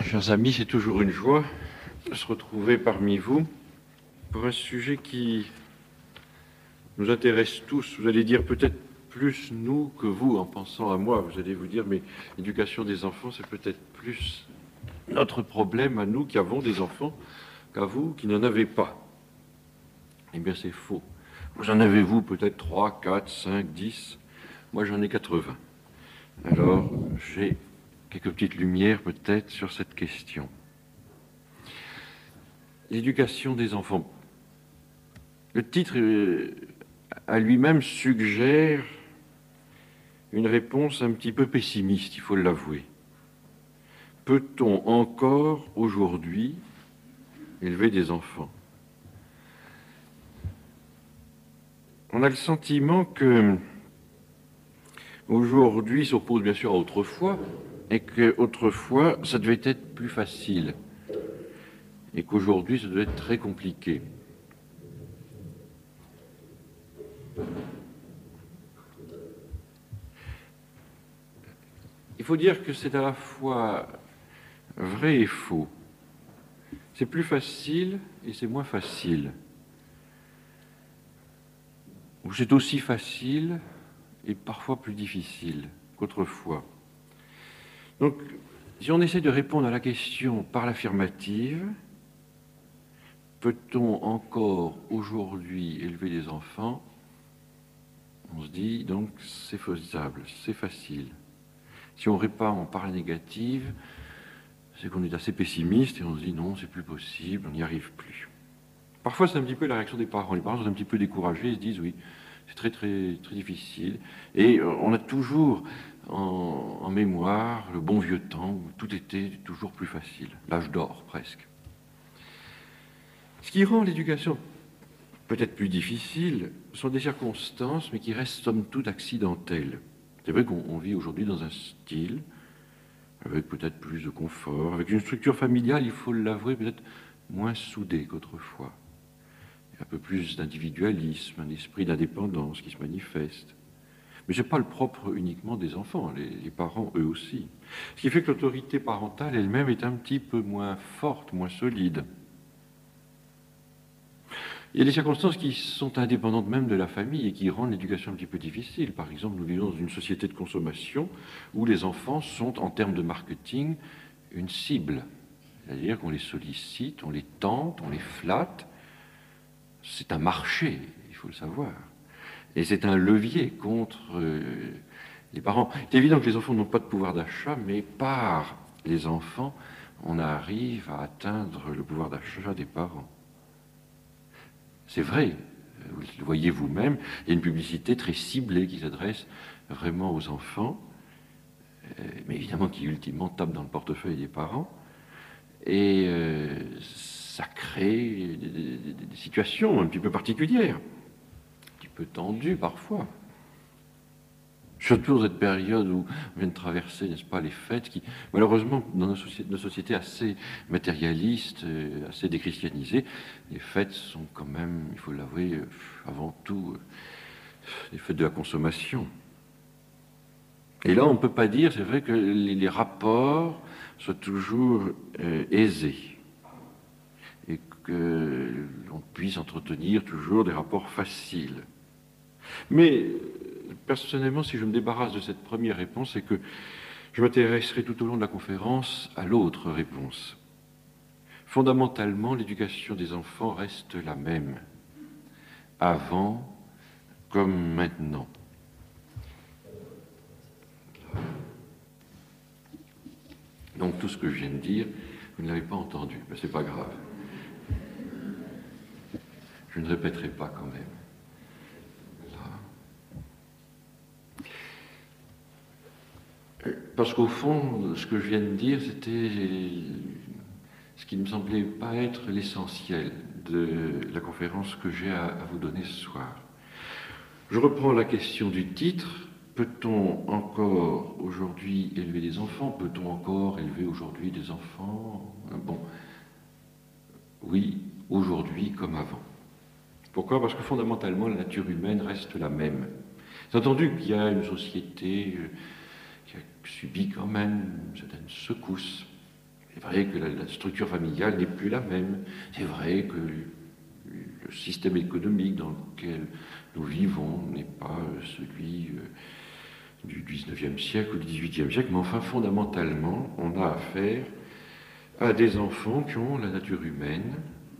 Chers amis, c'est toujours une joie de se retrouver parmi vous pour un sujet qui nous intéresse tous. Vous allez dire peut-être plus nous que vous en pensant à moi. Vous allez vous dire, mais l'éducation des enfants, c'est peut-être plus notre problème à nous qui avons des enfants qu'à vous qui n'en avez pas. Eh bien, c'est faux. Vous en avez, vous, peut-être 3, 4, 5, 10. Moi, j'en ai 80. Alors, j'ai quelques petites lumières peut-être sur cette question. L'éducation des enfants. Le titre à lui-même suggère une réponse un petit peu pessimiste, il faut l'avouer. Peut-on encore aujourd'hui élever des enfants? On a le sentiment que aujourd'hui s'oppose bien sûr à autrefois, et qu'autrefois ça devait être plus facile, et qu'aujourd'hui ça devait être très compliqué. Il faut dire que c'est à la fois vrai et faux. C'est plus facile et c'est moins facile. Ou c'est aussi facile et parfois plus difficile qu'autrefois. Donc, si on essaie de répondre à la question par l'affirmative, peut-on encore aujourd'hui élever des enfants? On se dit donc c'est faisable, c'est facile. Si on répond par la négative, c'est qu'on est assez pessimiste et on se dit non, c'est plus possible, on n'y arrive plus. Parfois, c'est un petit peu la réaction des parents. Les parents sont un petit peu découragés, ils se disent oui, c'est très, très, très difficile. Et on a toujours en mémoire le bon vieux temps où tout était toujours plus facile, l'âge d'or presque. Ce qui rend l'éducation peut-être plus difficile sont des circonstances, mais qui restent somme toute accidentelles. C'est vrai qu'on vit aujourd'hui dans un style avec peut-être plus de confort, avec une structure familiale, il faut l'avouer, peut-être moins soudée qu'autrefois. Il y a un peu plus d'individualisme, un esprit d'indépendance qui se manifeste. Mais ce n'est pas le propre uniquement des enfants, les parents eux aussi. Ce qui fait que l'autorité parentale elle-même est un petit peu moins forte, moins solide. Il y a des circonstances qui sont indépendantes même de la famille et qui rendent l'éducation un petit peu difficile. Par exemple, nous vivons dans une société de consommation où les enfants sont, en termes de marketing, une cible. C'est-à-dire qu'on les sollicite, on les tente, on les flatte. C'est un marché, il faut le savoir. Et c'est un levier contre les parents. C'est évident que les enfants n'ont pas de pouvoir d'achat, mais par les enfants, on arrive à atteindre le pouvoir d'achat des parents. C'est vrai, vous le voyez vous-même, il y a une publicité très ciblée qui s'adresse vraiment aux enfants, mais évidemment qui ultimement tape dans le portefeuille des parents, et ça crée des situations un petit peu particulières, un petit peu tendues parfois. Surtout dans cette période où on vient de traverser, n'est-ce pas, les fêtes qui, malheureusement, dans nos sociétés assez matérialistes, assez déchristianisées, les fêtes sont quand même, il faut l'avouer, avant tout, les fêtes de la consommation. Et là, on ne peut pas dire, c'est vrai, que les rapports soient toujours aisés et qu'on puisse entretenir toujours des rapports faciles. Mais personnellement, si je me débarrasse de cette première réponse, c'est que je m'intéresserai tout au long de la conférence à l'autre réponse. Fondamentalement, l'éducation des enfants reste la même, avant comme maintenant. Donc tout ce que je viens de dire, vous ne l'avez pas entendu, mais c'est pas grave. Je ne répéterai pas quand même. Parce qu'au fond, ce que je viens de dire, c'était ce qui ne me semblait pas être l'essentiel de la conférence que j'ai à vous donner ce soir. Je reprends la question du titre. Peut-on encore aujourd'hui élever des enfants? Peut-on encore élever aujourd'hui des enfants? Bon, oui, aujourd'hui comme avant. Pourquoi? Parce que fondamentalement, la nature humaine reste la même. C'est entendu qu'il y a une société qui a subi quand même certaines secousses C'est vrai que la structure familiale n'est plus la même. C'est vrai que le système économique dans lequel nous vivons n'est pas celui du XIXe siècle ou du XVIIIe siècle, mais enfin, fondamentalement, on a affaire à des enfants qui ont la nature humaine,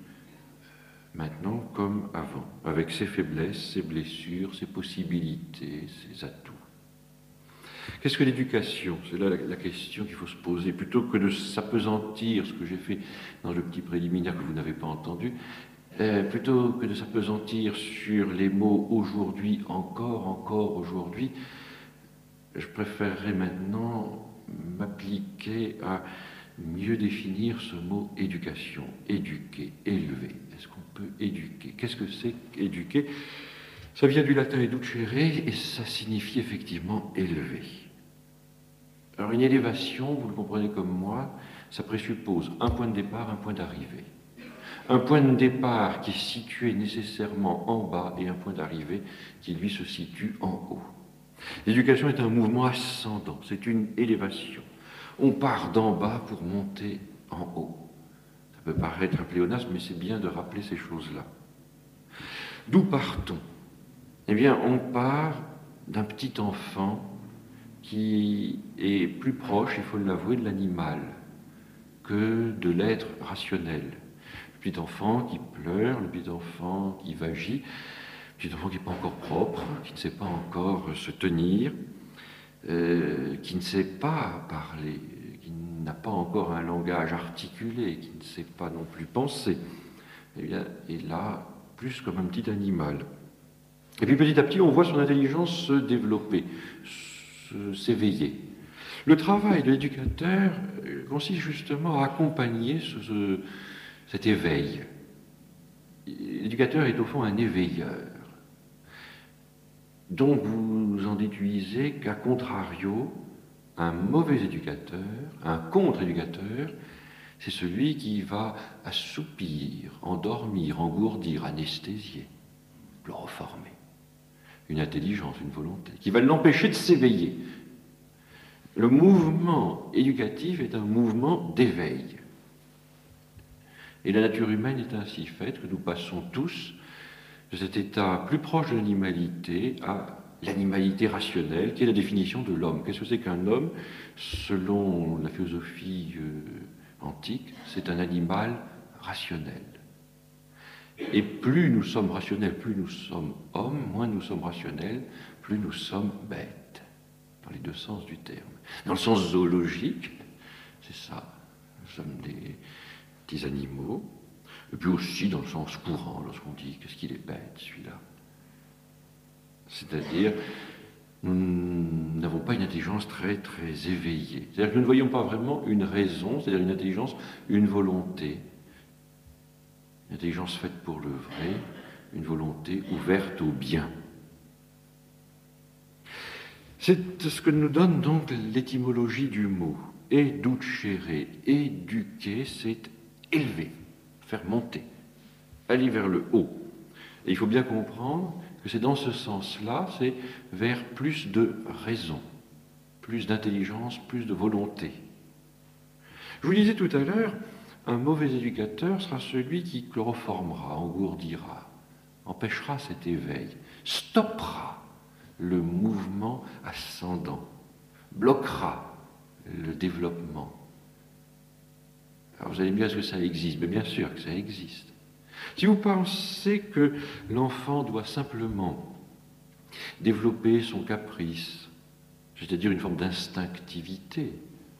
maintenant comme avant, avec ses faiblesses, ses blessures, ses possibilités, ses atouts. Qu'est-ce que l'éducation? C'est là la question qu'il faut se poser. Plutôt que de s'appesantir, ce que j'ai fait dans le petit préliminaire que vous n'avez pas entendu, plutôt que de s'appesantir sur les mots aujourd'hui, encore aujourd'hui, je préférerais maintenant m'appliquer à mieux définir ce mot éducation. Éduquer, élever. Est-ce qu'on peut éduquer? Qu'est-ce que c'est qu'éduquer? Ça vient du latin educere et ça signifie effectivement élever. Alors une élévation, vous le comprenez comme moi, ça présuppose un point de départ, un point d'arrivée. Un point de départ qui est situé nécessairement en bas et un point d'arrivée qui lui se situe en haut. L'éducation est un mouvement ascendant, c'est une élévation. On part d'en bas pour monter en haut. Ça peut paraître un pléonasme, mais c'est bien de rappeler ces choses-là. D'où part-on? Eh bien, on part d'un petit enfant qui est plus proche, il faut l'avouer, de l'animal que de l'être rationnel. Le petit enfant qui pleure, le petit enfant qui vagit, le petit enfant qui n'est pas encore propre, qui ne sait pas encore se tenir, qui ne sait pas parler, qui n'a pas encore un langage articulé, qui ne sait pas non plus penser, eh bien, est là plus comme un petit animal. Et puis petit à petit, on voit son intelligence se développer, s'éveiller. Le travail de l'éducateur consiste justement à accompagner cet éveil. L'éducateur est au fond un éveilleur. Donc vous en déduisez qu'à contrario, un mauvais éducateur, un contre-éducateur, c'est celui qui va assoupir, endormir, engourdir, anesthésier, chloroformer une intelligence, une volonté, qui va l'empêcher de s'éveiller. Le mouvement éducatif est un mouvement d'éveil. Et la nature humaine est ainsi faite que nous passons tous de cet état plus proche de l'animalité à l'animalité rationnelle, qui est la définition de l'homme. Qu'est-ce que c'est qu'un homme? Selon la philosophie antique, c'est un animal rationnel. Et plus nous sommes rationnels, plus nous sommes hommes, moins nous sommes rationnels, plus nous sommes bêtes, dans les deux sens du terme. Dans le sens zoologique, c'est ça, nous sommes des petits animaux, et puis aussi dans le sens courant, lorsqu'on dit qu'est-ce qu'il est bête, celui-là. C'est-à-dire, nous n'avons pas une intelligence très, très éveillée. C'est-à-dire que nous ne voyons pas vraiment une raison, c'est-à-dire une intelligence, une volonté, une intelligence faite pour le vrai, une volonté ouverte au bien. C'est ce que nous donne donc l'étymologie du mot. Educere, éduquer, c'est élever, faire monter, aller vers le haut. Et il faut bien comprendre que c'est dans ce sens-là, c'est vers plus de raison, plus d'intelligence, plus de volonté. Je vous disais tout à l'heure, un mauvais éducateur sera celui qui chloroformera, engourdira, empêchera cet éveil, stoppera le mouvement ascendant, bloquera le développement. Alors vous allez me dire, est-ce que ça existe? Mais bien sûr que ça existe. Si vous pensez que l'enfant doit simplement développer son caprice, c'est-à-dire une forme d'instinctivité,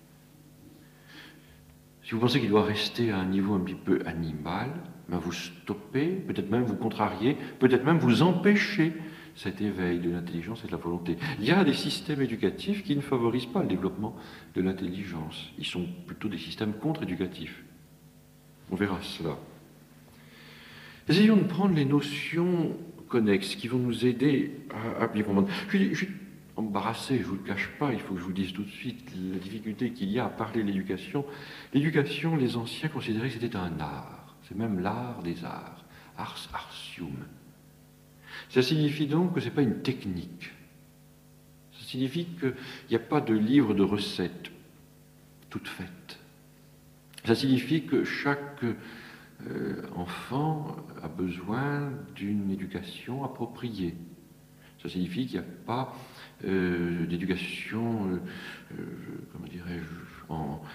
si vous pensez qu'il doit rester à un niveau un petit peu animal, ben vous stoppez, peut-être même vous contrariez, peut-être même vous empêchez cet éveil de l'intelligence et de la volonté. Il y a des systèmes éducatifs qui ne favorisent pas le développement de l'intelligence. Ils sont plutôt des systèmes contre-éducatifs. On verra cela. Essayons de prendre les notions connexes qui vont nous aider à bien comprendre. Je suis embarrassé, je ne vous le cache pas, il faut que je vous dise tout de suite la difficulté qu'il y a à parler de l'éducation. L'éducation, les anciens considéraient que c'était un art. C'est même l'art des arts. Ars artium. Ça signifie donc que ce n'est pas une technique. Ça signifie qu'il n'y a pas de livre de recettes toutes faites. Ça signifie que chaque enfant a besoin d'une éducation appropriée. Ça signifie qu'il n'y a pas d'éducation, comment dirais-je,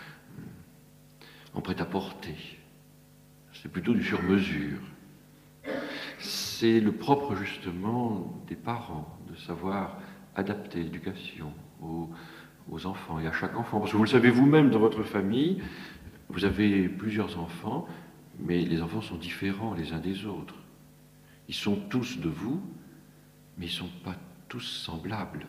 en prêt-à-porter. C'est plutôt du sur-mesure. C'est le propre, justement, des parents de savoir adapter l'éducation aux enfants et à chaque enfant. Parce que vous le savez vous-même dans votre famille, vous avez plusieurs enfants, mais les enfants sont différents les uns des autres. Ils sont tous de vous, mais ils ne sont pas tous semblables.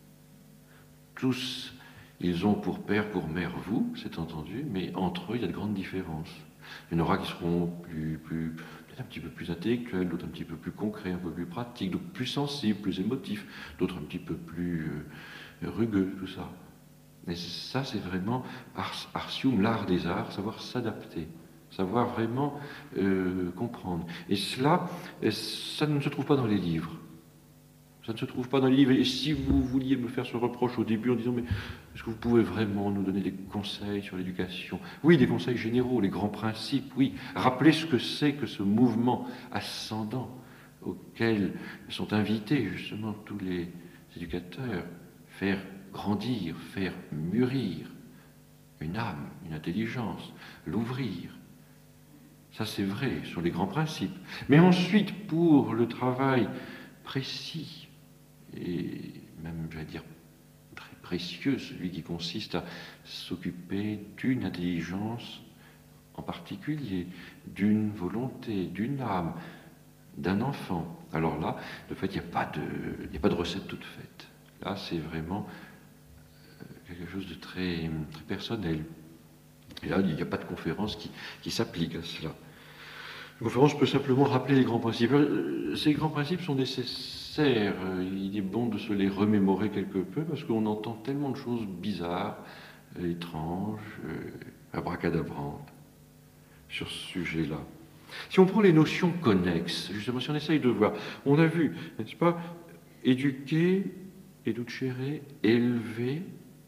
Tous, ils ont pour père, pour mère vous, c'est entendu, mais entre eux, il y a de grandes différences. Il y en aura qui seront peut-être un petit peu plus intellectuels, d'autres un petit peu plus concrets, un peu plus pratiques, d'autres plus sensibles, plus émotifs, d'autres un petit peu plus rugueux, tout ça. Mais ça, c'est vraiment artium, l'art des arts, savoir s'adapter, savoir vraiment comprendre. Et cela, ça ne se trouve pas dans les livres. Ça ne se trouve pas dans les livres. Et si vous vouliez me faire ce reproche au début en disant « Mais est-ce que vous pouvez vraiment nous donner des conseils sur l'éducation ?» Oui, des conseils généraux, les grands principes, oui. Rappelez ce que c'est que ce mouvement ascendant auquel sont invités justement tous les éducateurs. Faire grandir, faire mûrir une âme, une intelligence, l'ouvrir. Ça c'est vrai sur les grands principes. Mais ensuite, pour le travail précis, et même, j'allais dire, très précieux, celui qui consiste à s'occuper d'une intelligence en particulier, d'une volonté, d'une âme, d'un enfant. Alors là, de fait, il n'y a pas de recette toute faite. Là, c'est vraiment quelque chose de très, très personnel. Et là, il n'y a pas de conférence qui s'applique à cela. La conférence peut simplement rappeler les grands principes. Ces grands principes sont nécessaires. Il est bon de se les remémorer quelque peu parce qu'on entend tellement de choses bizarres, étranges, abracadabrantes sur ce sujet-là. Si on prend les notions connexes, justement, si on essaye de voir, on a vu, n'est-ce pas, éduquer, educere, élever,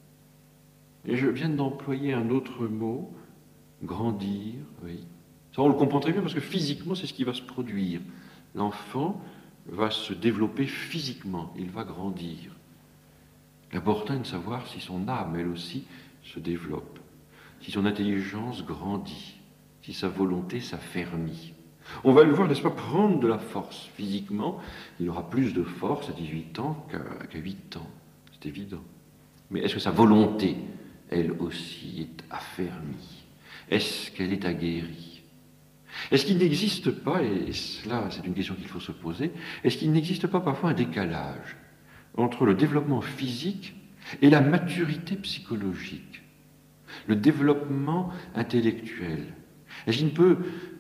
et je viens d'employer un autre mot, grandir, oui. Ça, on le comprend très bien parce que physiquement, c'est ce qui va se produire. L'enfant va se développer physiquement, il va grandir. L'important est de savoir si son âme, elle aussi, se développe, si son intelligence grandit, si sa volonté s'affermit. On va le voir, n'est-ce pas, prendre de la force physiquement. Il aura plus de force à 18 ans qu'à 8 ans, c'est évident. Mais est-ce que sa volonté, elle aussi, est affermie? Est-ce qu'elle est aguerrie? Est-ce qu'il n'existe pas, et cela c'est une question qu'il faut se poser, est-ce qu'il n'existe pas parfois un décalage entre le développement physique et la maturité psychologique, le développement intellectuel? Est-ce qu'il peut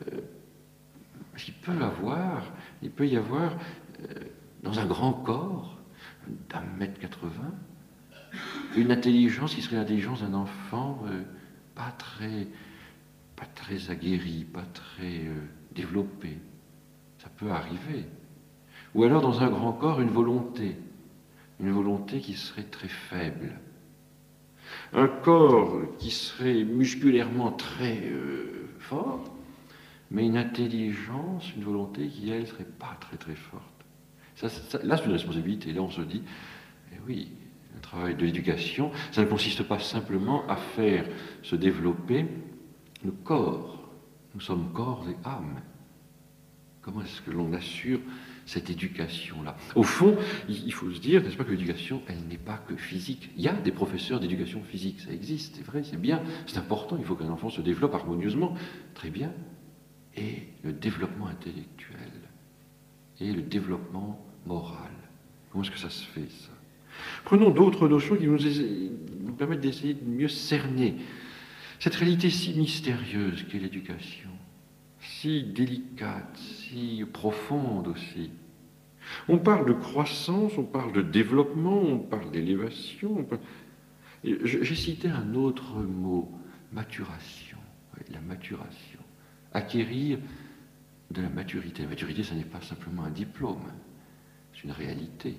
y avoir dans un grand corps d'1,80 m une intelligence qui serait l'intelligence d'un enfant pas très aguerri, pas très développé. Ça peut arriver. Ou alors dans un grand corps, une volonté qui serait très faible. Un corps qui serait musculairement très fort, mais une intelligence, une volonté qui, elle, serait pas très très forte. Là, c'est une responsabilité. Là, on se dit, eh oui, le travail de l'éducation, ça ne consiste pas simplement à faire se développer le corps. Nous sommes corps et âme. Comment est-ce que l'on assure cette éducation-là? Au fond, il faut se dire, n'est-ce pas, que l'éducation, elle n'est pas que physique. Il y a des professeurs d'éducation physique, ça existe, c'est vrai, c'est bien, c'est important, il faut qu'un enfant se développe harmonieusement, très bien. Et le développement intellectuel, et le développement moral. Comment est-ce que ça se fait, ça? Prenons d'autres notions qui nous permettent d'essayer de mieux cerner cette réalité si mystérieuse qu'est l'éducation, si délicate, si profonde aussi. On parle de croissance, on parle de développement, on parle d'élévation. J'ai cité un autre mot, maturation, la maturation. Acquérir de la maturité. La maturité, ce n'est pas simplement un diplôme, c'est une réalité.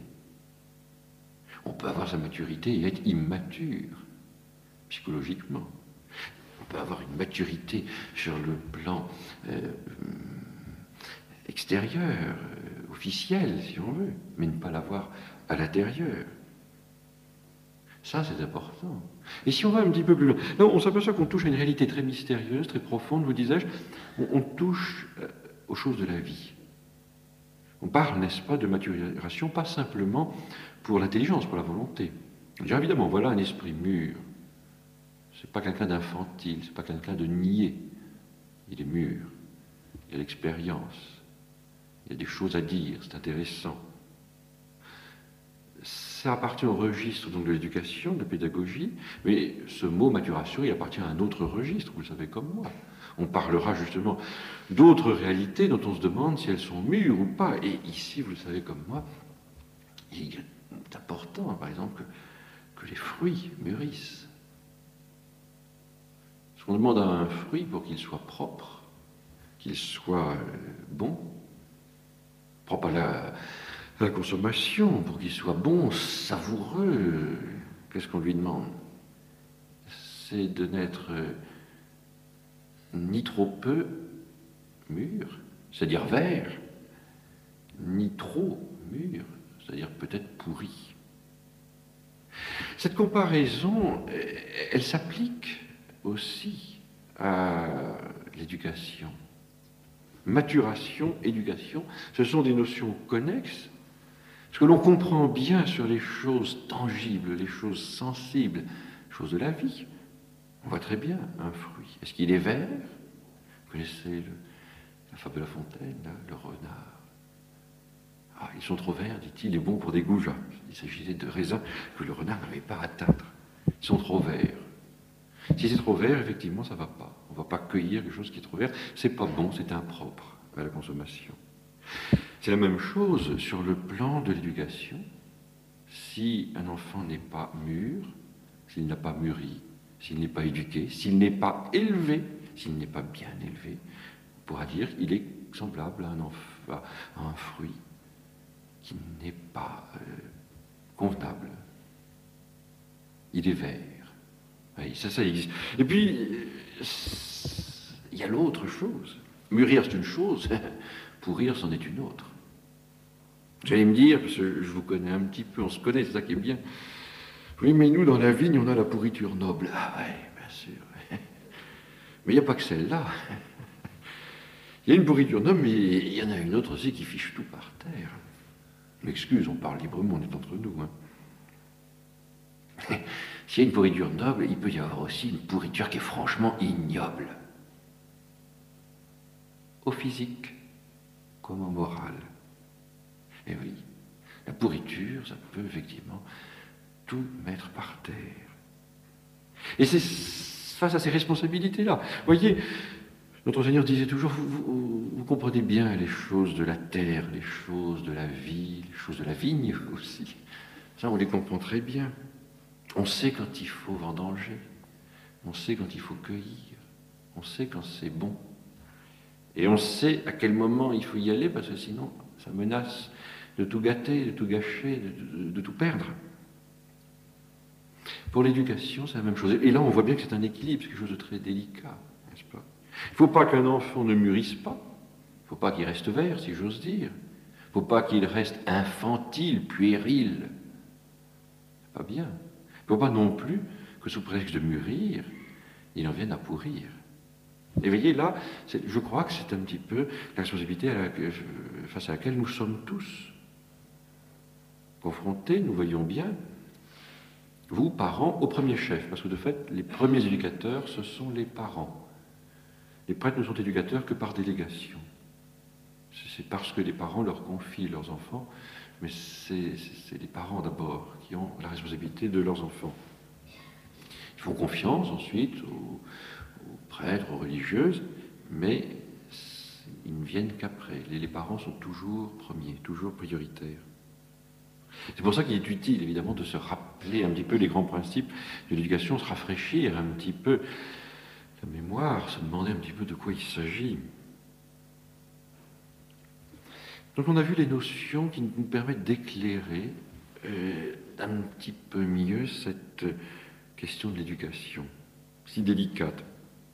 On peut avoir sa maturité et être immature, psychologiquement. peut avoir une maturité sur le plan extérieur, officiel, si on veut, mais ne pas l'avoir à l'intérieur. Ça, c'est important. Et si on va un petit peu plus loin, là, on s'aperçoit qu'on touche à une réalité très mystérieuse, très profonde, vous disais-je, on touche aux choses de la vie. On parle, n'est-ce pas, de maturation, pas simplement pour l'intelligence, pour la volonté. Bien évidemment, voilà un esprit mûr. C'est pas quelqu'un d'infantile, c'est pas quelqu'un de niais. Il est mûr, il a l'expérience, il y a des choses à dire, c'est intéressant. Ça appartient au registre donc, de l'éducation, de la pédagogie, mais ce mot maturation, il appartient à un autre registre, vous le savez comme moi. On parlera justement d'autres réalités dont on se demande si elles sont mûres ou pas. Et ici, vous le savez comme moi, il est important, par exemple, que les fruits mûrissent. Parce qu'on demande à un fruit pour qu'il soit propre, qu'il soit bon, propre à la consommation, pour qu'il soit bon, savoureux. Qu'est-ce qu'on lui demande? C'est de n'être ni trop peu mûr, c'est-à-dire vert, ni trop mûr, c'est-à-dire peut-être pourri. Cette comparaison, elle s'applique aussi à l'éducation. Maturation, éducation, ce sont des notions connexes. Ce que l'on comprend bien sur les choses tangibles, les choses sensibles, les choses de la vie, on voit très bien un fruit. Est-ce qu'il est vert? Vous connaissez la fable de La Fontaine, là, le renard. Ah, ils sont trop verts, dit-il, il est bon pour des goujats. Il s'agissait de raisins que le renard n'avait pas à atteindre. Ils sont trop verts. Si c'est trop vert, effectivement, ça ne va pas. On ne va pas cueillir quelque chose qui est trop vert. C'est pas bon, c'est impropre à la consommation. C'est la même chose sur le plan de l'éducation. Si un enfant n'est pas mûr, s'il n'a pas mûri, s'il n'est pas éduqué, s'il n'est pas élevé, s'il n'est pas bien élevé, on pourra dire qu'il est semblable à un fruit qui n'est pas convenable. Il est vert. Oui, ça existe. Et puis, il y a l'autre chose. Mûrir, c'est une chose. Pourrir, c'en est une autre. Vous allez me dire, parce que je vous connais un petit peu, on se connaît, c'est ça qui est bien. Oui, mais nous, dans la vigne, on a la pourriture noble. Ah ouais, bien sûr. Mais il n'y a pas que celle-là. Il y a une pourriture noble, mais il y en a une autre aussi qui fiche tout par terre. Je m'excuse, on parle librement, on est entre nous. Hein. S'il y a une pourriture noble, il peut y avoir aussi une pourriture qui est franchement ignoble. Au physique comme au moral. Et oui, la pourriture, ça peut effectivement tout mettre par terre. Et c'est face à ces responsabilités-là. Vous voyez, notre Seigneur disait toujours, vous comprenez bien les choses de la terre, les choses de la vie, les choses de la vigne aussi. Ça, on les comprend très bien. On sait quand il faut vendanger, on sait quand il faut cueillir, on sait quand c'est bon. Et on sait à quel moment il faut y aller, parce que sinon, ça menace de tout gâter, de tout gâcher, de tout perdre. Pour l'éducation, c'est la même chose. Et là, on voit bien que c'est un équilibre, c'est quelque chose de très délicat, n'est-ce pas? Il ne faut pas qu'un enfant ne mûrisse pas, il ne faut pas qu'il reste vert, si j'ose dire. Il ne faut pas qu'il reste infantile, puéril. C'est pas bien. Il ne faut pas non plus que sous prétexte de mûrir, il en vienne à pourrir. Et voyez, là, je crois que c'est un petit peu la responsabilité face à laquelle nous sommes tous confrontés, nous voyons bien, vous, parents, au premier chef, parce que de fait, les premiers éducateurs, ce sont les parents. Les prêtres ne sont éducateurs que par délégation. C'est parce que les parents leur confient leurs enfants, mais c'est les parents d'abord qui ont la responsabilité de leurs enfants. Ils font confiance ensuite aux prêtres, aux religieuses, mais ils ne viennent qu'après. Les parents sont toujours premiers, toujours prioritaires. C'est pour ça qu'il est utile, évidemment, de se rappeler un petit peu les grands principes de l'éducation, se rafraîchir un petit peu la mémoire, se demander un petit peu de quoi il s'agit. Donc on a vu les notions qui nous permettent d'éclairer un petit peu mieux cette question de l'éducation, si délicate.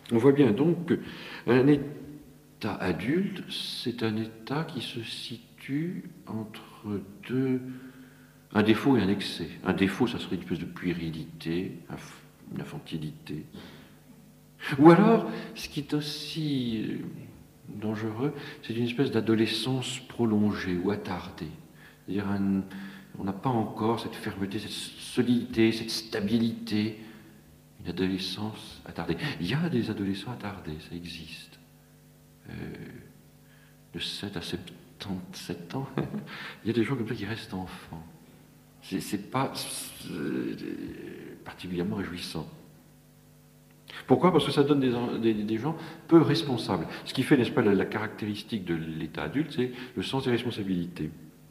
On voit bien donc qu'un état adulte, c'est un état qui se situe entre un défaut et un excès. Un défaut, ça serait une espèce de puérilité, une infantilité. Ou alors, ce qui est aussi dangereux, c'est une espèce d'adolescence prolongée ou attardée. C'est-à-dire, on n'a pas encore cette fermeté, cette solidité, cette stabilité, une adolescence attardée. Il y a des adolescents attardés, ça existe. De 7 à 77 ans, il y a des gens comme ça qui restent enfants. C'est pas particulièrement réjouissant. Pourquoi? Parce que ça donne des gens peu responsables. Ce qui fait, n'est-ce pas, la caractéristique de l'état adulte, c'est le sens des responsabilités.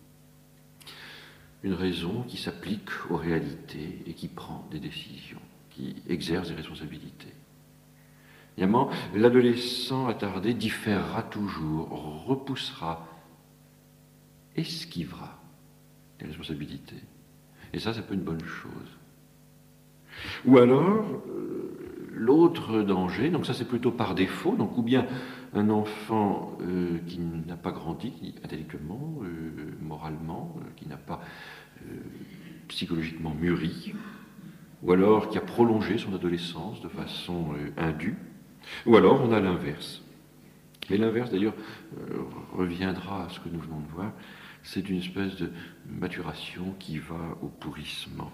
Une raison qui s'applique aux réalités et qui prend des décisions, qui exerce des responsabilités. Évidemment, l'adolescent attardé différera toujours, repoussera, esquivera les responsabilités. Et ça, c'est pas une bonne chose. Ou alors, l'autre danger, donc ça c'est plutôt par défaut, donc ou bien un enfant qui n'a pas grandi intellectuellement, moralement, qui n'a pas psychologiquement mûri, ou alors qui a prolongé son adolescence de façon indue, ou alors on a l'inverse. Mais l'inverse d'ailleurs reviendra à ce que nous venons de voir, c'est une espèce de maturation qui va au pourrissement.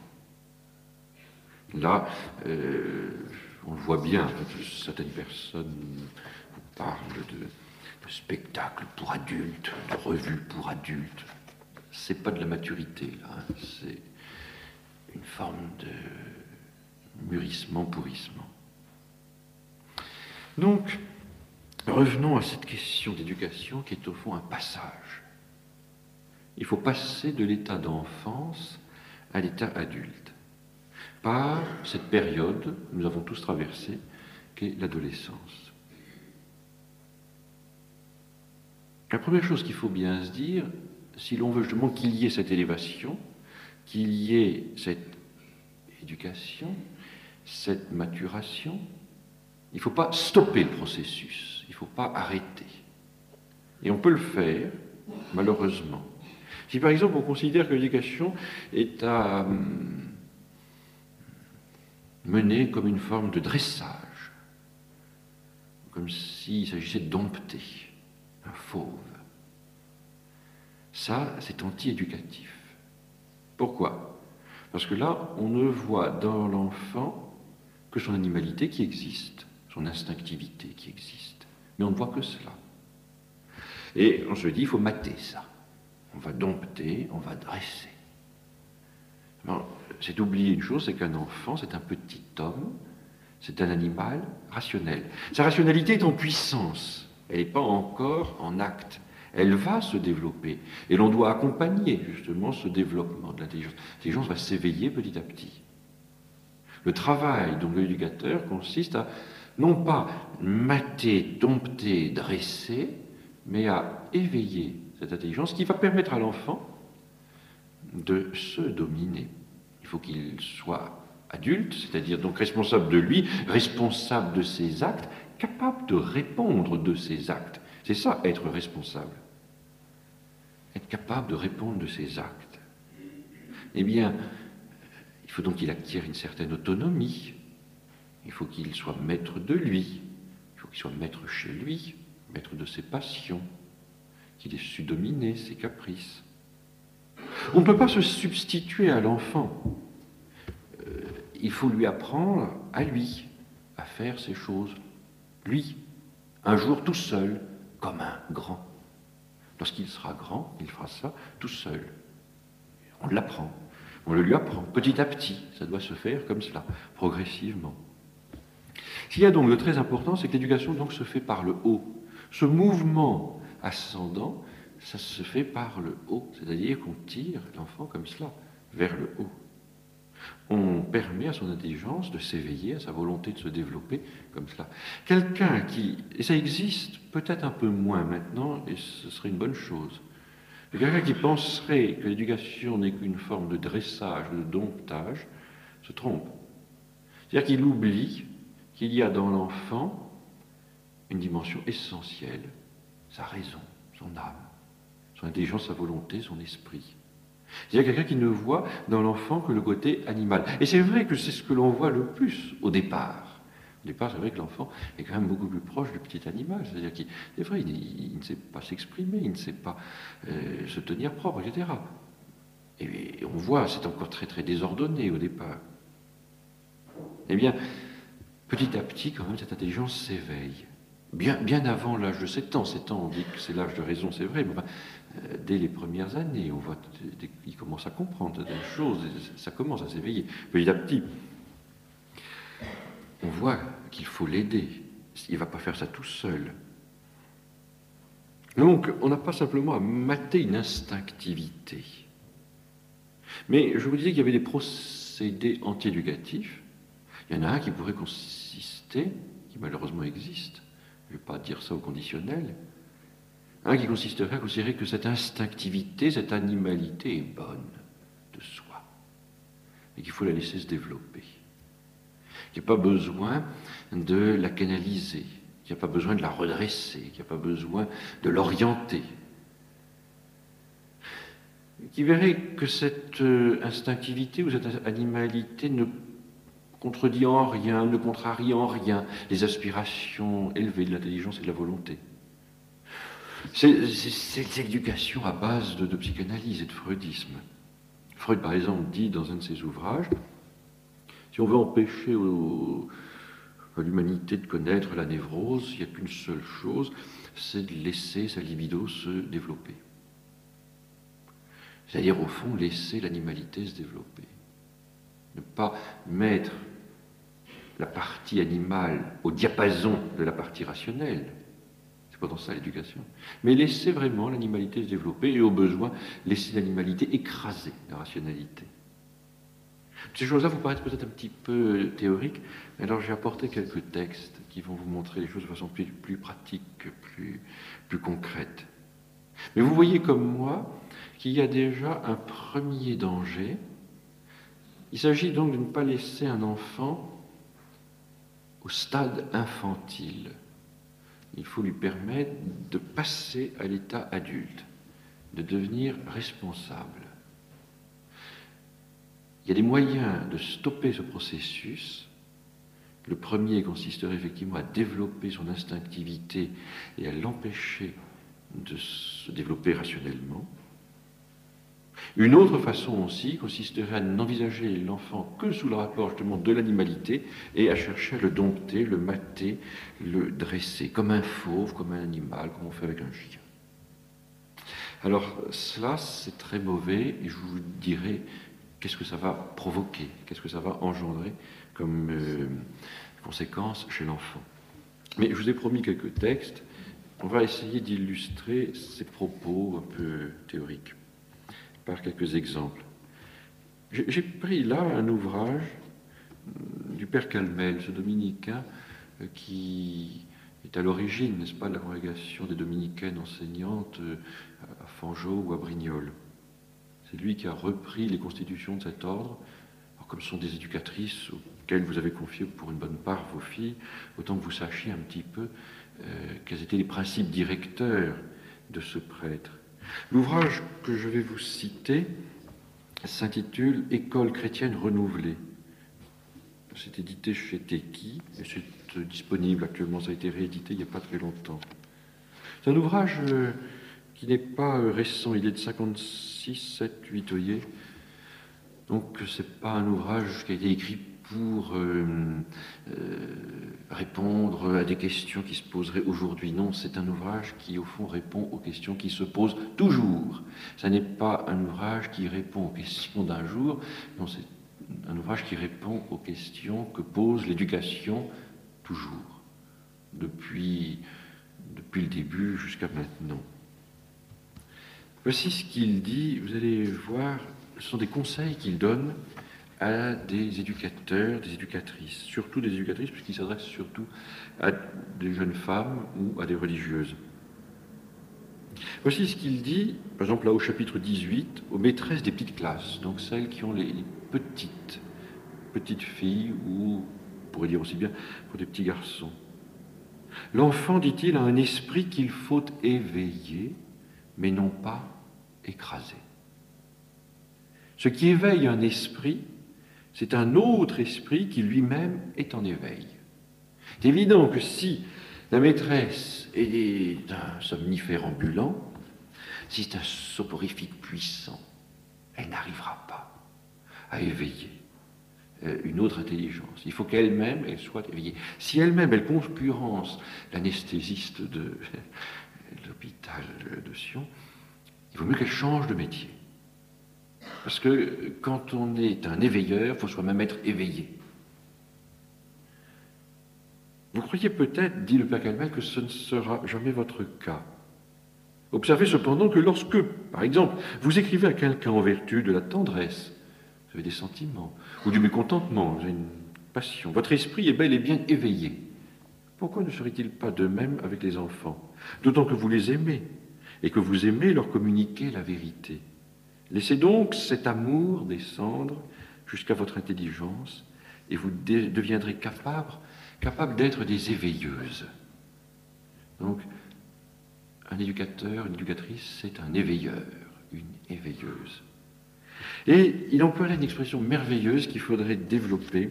Là, on le voit bien, certaines personnes parlent de spectacle pour adultes, de revue pour adultes. C'est pas de la maturité, là, hein. C'est une forme de mûrissement, pourrissement. Donc, revenons à cette question d'éducation qui est au fond un passage. Il faut passer de l'état d'enfance à l'état adulte, par cette période que nous avons tous traversée, qu'est l'adolescence. La première chose qu'il faut bien se dire, si l'on veut justement qu'il y ait cette élévation, qu'il y ait cette éducation, cette maturation, il ne faut pas stopper le processus, il ne faut pas arrêter. Et on peut le faire, malheureusement. Si par exemple on considère que l'éducation est à mener comme une forme de dressage, comme s'il s'agissait de dompter un fauve, ça c'est anti-éducatif. Pourquoi? Parce que là, on ne voit dans l'enfant que son animalité qui existe, son instinctivité qui existe. Mais on ne voit que cela. Et on se dit, il faut mater ça. On va dompter, on va dresser. C'est oublier une chose, c'est qu'un enfant, c'est un petit homme, c'est un animal rationnel. Sa rationalité est en puissance, elle n'est pas encore en acte. Elle va se développer. Et l'on doit accompagner justement ce développement de l'intelligence. L'intelligence va s'éveiller petit à petit. Le travail donc de l'éducateur consiste à non pas mater, dompter, dresser, mais à éveiller cette intelligence qui va permettre à l'enfant de se dominer. Il faut qu'il soit adulte, c'est-à-dire donc responsable de lui, responsable de ses actes, capable de répondre de ses actes. C'est ça, être responsable. Être capable de répondre de ses actes. Eh bien, il faut donc qu'il acquiert une certaine autonomie. Il faut qu'il soit maître de lui. Il faut qu'il soit maître chez lui, maître de ses passions, qu'il ait su dominer ses caprices. On ne peut pas se substituer à l'enfant. Il faut lui apprendre à lui, à faire ces choses. Lui, un jour tout seul, comme un grand. Lorsqu'il sera grand, il fera ça tout seul. On l'apprend, on le lui apprend, petit à petit. Ça doit se faire comme cela, progressivement. Ce qu'il y a donc de très important, c'est que l'éducation donc se fait par le haut. Ce mouvement ascendant, ça se fait par le haut, c'est-à-dire qu'on tire l'enfant comme cela, vers le haut. On permet à son intelligence de s'éveiller, à sa volonté de se développer comme cela. Quelqu'un qui, et ça existe peut-être un peu moins maintenant, et ce serait une bonne chose, quelqu'un qui penserait que l'éducation n'est qu'une forme de dressage, de domptage, se trompe. C'est-à-dire qu'il oublie qu'il y a dans l'enfant une dimension essentielle, sa raison, son âme, son intelligence, sa volonté, son esprit. Il y a quelqu'un qui ne voit dans l'enfant que le côté animal. Et c'est vrai que c'est ce que l'on voit le plus au départ. Au départ, c'est vrai que l'enfant est quand même beaucoup plus proche du petit animal. C'est-à-dire qu'il est vrai, il ne sait pas s'exprimer, il ne sait pas se tenir propre, etc. Et on voit, c'est encore très très désordonné au départ. Eh bien, petit à petit, quand même, cette intelligence s'éveille. Bien avant l'âge de 7 ans. 7 ans, on dit que c'est l'âge de raison, c'est vrai, mais enfin, dès les premières années, on voit, il commence à comprendre des choses, ça commence à s'éveiller. Petit à petit, on voit qu'il faut l'aider. Il ne va pas faire ça tout seul. Donc, on n'a pas simplement à mater une instinctivité. Mais je vous disais qu'il y avait des procédés anti-éducatifs. Il y en a un qui pourrait consister, qui malheureusement existe, je ne vais pas dire ça au conditionnel, un qui consisterait à considérer que cette instinctivité, cette animalité est bonne de soi, et qu'il faut la laisser se développer. Qu'il n'y a pas besoin de la canaliser, qu'il n'y a pas besoin de la redresser, qu'il n'y a pas besoin de l'orienter. Qui verrait que cette instinctivité ou cette animalité ne contredit en rien, ne contrarie en rien les aspirations élevées de l'intelligence et de la volonté. C'est l'éducation à base de psychanalyse et de freudisme. Freud, par exemple, dit dans un de ses ouvrages, si on veut empêcher à l'humanité de connaître la névrose, il n'y a qu'une seule chose, c'est de laisser sa libido se développer. C'est-à-dire, au fond, laisser l'animalité se développer. Ne pas mettre la partie animale au diapason de la partie rationnelle. C'est pas dans ça l'éducation. Mais laisser vraiment l'animalité se développer et au besoin, laisser l'animalité écraser la rationalité. Ces choses-là vous paraissent peut-être un petit peu théoriques, mais alors j'ai apporté quelques textes qui vont vous montrer les choses de façon plus pratique, plus concrète. Mais vous voyez comme moi qu'il y a déjà un premier danger. Il s'agit donc de ne pas laisser un enfant au stade infantile. Il faut lui permettre de passer à l'état adulte, de devenir responsable. Il y a des moyens de stopper ce processus. Le premier consisterait effectivement à développer son instinctivité et à l'empêcher de se développer rationnellement. Une autre façon aussi consisterait à n'envisager l'enfant que sous le rapport justement de l'animalité et à chercher à le dompter, le mater, le dresser, comme un fauve, comme un animal, comme on fait avec un chien. Alors cela, c'est très mauvais et je vous dirai qu'est-ce que ça va provoquer, qu'est-ce que ça va engendrer comme conséquence chez l'enfant. Mais je vous ai promis quelques textes, on va essayer d'illustrer ces propos un peu théoriques par quelques exemples. J'ai pris là un ouvrage du père Calmel, ce dominicain qui est à l'origine, n'est-ce pas, de la congrégation des dominicaines enseignantes à Fangeau ou à Brignoles. C'est lui qui a repris les constitutions de cet ordre. Alors, comme ce sont des éducatrices auxquelles vous avez confié pour une bonne part vos filles, autant que vous sachiez un petit peu quels étaient les principes directeurs de ce prêtre. L'ouvrage que je vais vous citer s'intitule « École chrétienne renouvelée ». C'est édité chez Teki et c'est disponible actuellement, ça a été réédité il n'y a pas très longtemps. C'est un ouvrage qui n'est pas récent, il est de 56, 7, 8 œillets. Donc ce n'est pas un ouvrage qui a été écrit pour répondre à des questions qui se poseraient aujourd'hui. Non, c'est un ouvrage qui, au fond, répond aux questions qui se posent toujours. Ce n'est pas un ouvrage qui répond aux questions d'un jour, non, c'est un ouvrage qui répond aux questions que pose l'éducation toujours, depuis le début jusqu'à maintenant. Voici ce qu'il dit, vous allez voir, ce sont des conseils qu'il donne à des éducateurs, des éducatrices, surtout des éducatrices, puisqu'il s'adresse surtout à des jeunes femmes ou à des religieuses. Voici ce qu'il dit, par exemple là au chapitre 18, aux maîtresses des petites classes, donc celles qui ont les petites filles, ou on pourrait dire aussi bien pour des petits garçons. l'enfant, dit-il, a un esprit qu'il faut éveiller, mais non pas écraser. Ce qui éveille un esprit, c'est un autre esprit qui lui-même est en éveil. C'est évident que si la maîtresse est un somnifère ambulant, si c'est un soporifique puissant, elle n'arrivera pas à éveiller une autre intelligence. Il faut qu'elle-même, elle soit éveillée. Si elle-même, elle concurrence l'anesthésiste de l'hôpital de Sion, il vaut mieux qu'elle change de métier. Parce que quand on est un éveilleur, il faut soi-même être éveillé. Vous croyez peut-être, dit le père Calmel, que ce ne sera jamais votre cas. Observez cependant que lorsque, par exemple, vous écrivez à quelqu'un en vertu de la tendresse, vous avez des sentiments, ou du mécontentement, vous avez une passion, votre esprit est bel et bien éveillé. Pourquoi ne serait-il pas de même avec les enfants? D'autant que vous les aimez, et que vous aimez leur communiquer la vérité. Laissez donc cet amour descendre jusqu'à votre intelligence, et vous deviendrez capable d'être des éveilleuses. Donc, un éducateur, une éducatrice, c'est un éveilleur, une éveilleuse. Et il emploie là une expression merveilleuse qu'il faudrait développer.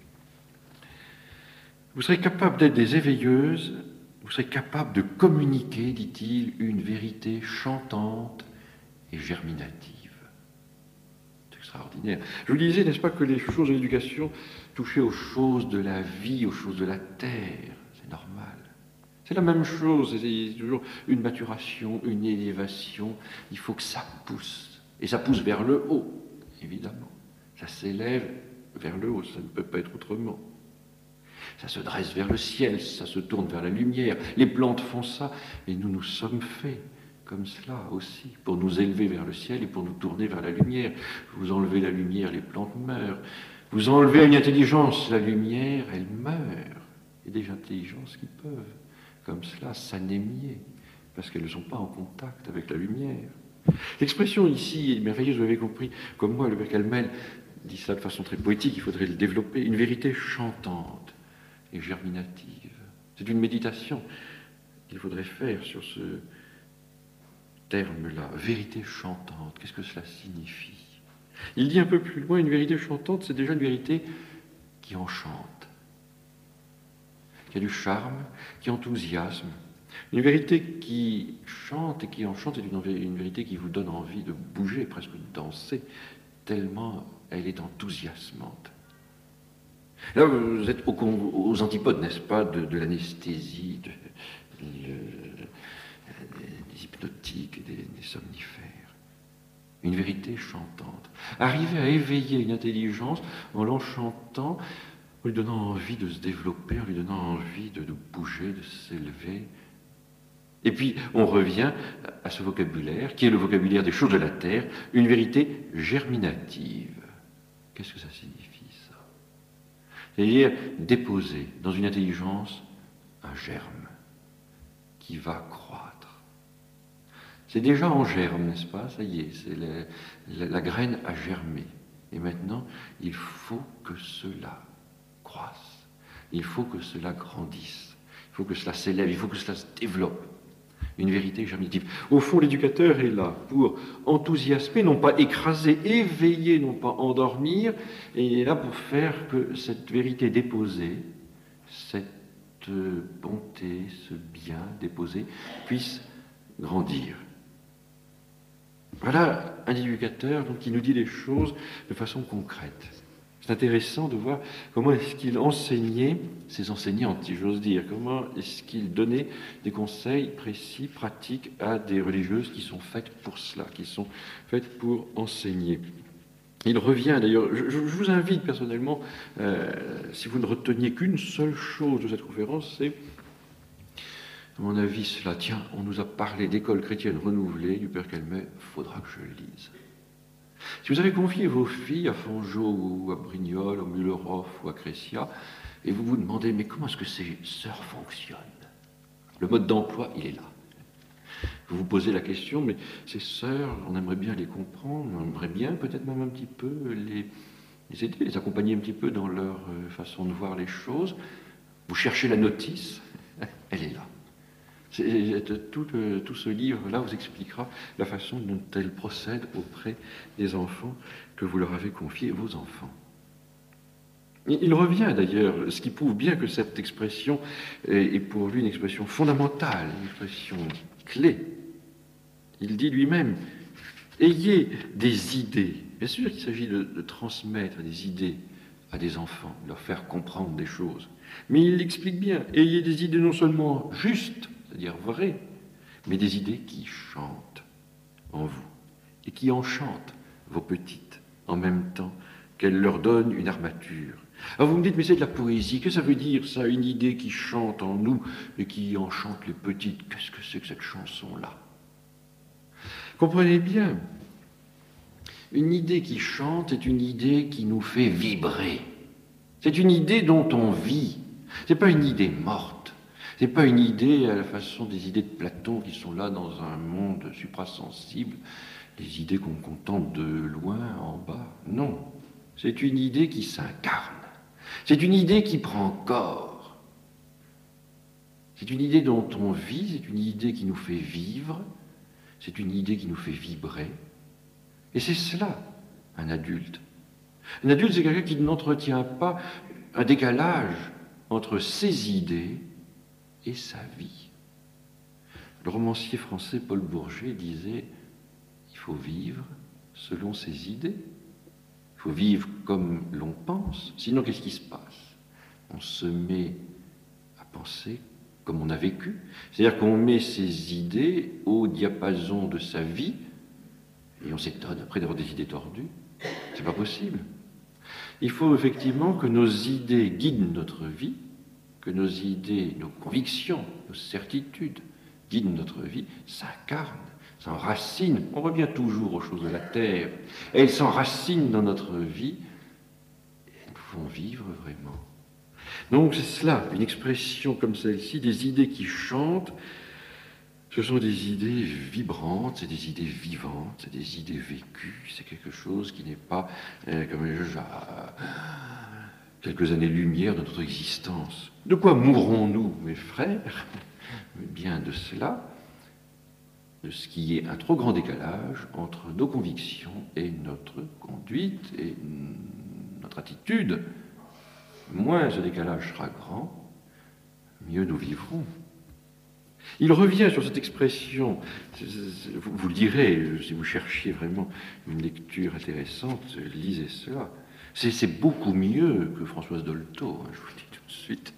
Vous serez capable d'être des éveilleuses, vous serez capable de communiquer, dit-il, une vérité chantante et germinative. C'est extraordinaire. Je vous disais, n'est-ce pas, que les choses de l'éducation touchaient aux choses de la vie, aux choses de la terre. C'est normal. C'est la même chose, c'est toujours une maturation, une élévation. Il faut que ça pousse. Et ça pousse vers le haut, évidemment. Ça s'élève vers le haut, ça ne peut pas être autrement. Ça se dresse vers le ciel, ça se tourne vers la lumière. Les plantes font ça, et nous sommes faits comme cela aussi, pour nous élever vers le ciel et pour nous tourner vers la lumière. Vous enlevez la lumière, les plantes meurent. Vous enlevez une intelligence, la lumière, elle meurt. Il y a des intelligences qui peuvent, comme cela, s'anémier, parce qu'elles ne sont pas en contact avec la lumière. L'expression ici est merveilleuse, vous avez compris, comme moi, le père Calmel dit ça de façon très poétique, il faudrait le développer, une vérité chantante et germinative. C'est une méditation qu'il faudrait faire sur ce terme-là, vérité chantante. Qu'est-ce que cela signifie? Il dit un peu plus loin, une vérité chantante, c'est déjà une vérité qui enchante, qui a du charme, qui enthousiasme. Une vérité qui chante et qui enchante est une vérité qui vous donne envie de bouger, presque de danser, tellement elle est enthousiasmante. Là, vous êtes aux antipodes, n'est-ce pas, de l'anesthésie, des hypnotiques, des somnifères. Une vérité chantante. Arriver à éveiller une intelligence en l'enchantant, en lui donnant envie de se développer, en lui donnant envie de bouger, de s'élever. Et puis, on revient à ce vocabulaire, qui est le vocabulaire des choses de la terre, une vérité germinative. Qu'est-ce que ça signifie, ça? C'est-à-dire déposer dans une intelligence un germe qui va croître. C'est déjà en germe, n'est-ce pas? Ça y est, la graine a germé. Et maintenant, il faut que cela croisse. Il faut que cela grandisse. Il faut que cela s'élève. Il faut que cela se développe. Une vérité germinative. Au fond, l'éducateur est là pour enthousiasmer, non pas écraser, éveiller, non pas endormir, et il est là pour faire que cette vérité déposée, cette bonté, ce bien déposé, puisse grandir. Voilà un éducateur donc, qui nous dit les choses de façon concrète. C'est intéressant de voir comment est-ce qu'il enseignait ses enseignantes, si j'ose dire, comment est-ce qu'il donnait des conseils précis, pratiques à des religieuses qui sont faites pour cela, qui sont faites pour enseigner. Il revient d'ailleurs, je vous invite personnellement, si vous ne reteniez qu'une seule chose de cette conférence, c'est, à mon avis, cela, tiens, on nous a parlé d'école chrétienne renouvelée, du père Calmet, il faudra que je le lise. Si vous avez confié vos filles à Fangeau ou à Brignoles, au Mühlerhof ou à Crécia, et vous vous demandez, mais comment est-ce que ces sœurs fonctionnent? Le mode d'emploi, il est là. Vous vous posez la question, mais ces sœurs, on aimerait bien les comprendre, on aimerait bien peut-être même un petit peu les aider, les accompagner un petit peu dans leur façon de voir les choses. Vous cherchez la notice, Elle est là. Tout ce livre-là vous expliquera la façon dont elle procède auprès des enfants que vous leur avez confiés, vos enfants. Il revient d'ailleurs, ce qui prouve bien que cette expression est pour lui une expression fondamentale, une expression clé. Il dit lui-même, ayez des idées. Bien sûr qu'il s'agit de transmettre des idées à des enfants, de leur faire comprendre des choses. Mais il l'explique bien, ayez des idées non seulement justes, c'est-à-dire vraies, mais des idées qui chantent en vous et qui enchantent vos petites en même temps qu'elles leur donnent une armature. Alors vous me dites, mais c'est de la poésie, que ça veut dire ça, une idée qui chante en nous et qui enchante les petites? Qu'est-ce que c'est que cette chanson-là? Comprenez bien, une idée qui chante est une idée qui nous fait vibrer. C'est une idée dont on vit. Ce n'est pas une idée morte. Ce n'est pas une idée à la façon des idées de Platon qui sont là dans un monde suprasensible, des idées qu'on contemple de loin, en bas. Non, c'est une idée qui s'incarne. C'est une idée qui prend corps. C'est une idée dont on vit, c'est une idée qui nous fait vivre, c'est une idée qui nous fait vibrer. Et c'est cela, un adulte. Un adulte, c'est quelqu'un qui n'entretient pas un décalage entre ses idées et sa vie. Le romancier français Paul Bourget disait « Il faut vivre selon ses idées. Il faut vivre comme l'on pense. Sinon, qu'est-ce qui se passe? On se met à penser comme on a vécu. C'est-à-dire qu'on met ses idées au diapason de sa vie et on s'étonne après d'avoir des idées tordues. C'est pas possible. Il faut effectivement que nos idées guident notre vie, que nos idées, nos convictions, nos certitudes guident notre vie, s'incarnent, s'enracinent. On revient toujours aux choses de la terre. Elles s'enracinent dans notre vie et elles nous font vivre vraiment. Donc c'est cela, une expression comme celle-ci, des idées qui chantent. Ce sont des idées vibrantes, c'est des idées vivantes, c'est des idées vécues, c'est quelque chose qui n'est pas comme quelques années-lumière de notre existence. De quoi mourrons-nous, mes frères? Bien de cela, de ce qui est un trop grand décalage entre nos convictions et notre conduite et notre attitude. Moins ce décalage sera grand, mieux nous vivrons. Il revient sur cette expression, vous le direz, si vous cherchiez vraiment une lecture intéressante, lisez cela. C'est beaucoup mieux que Françoise Dolto, je vous le dis tout de suite.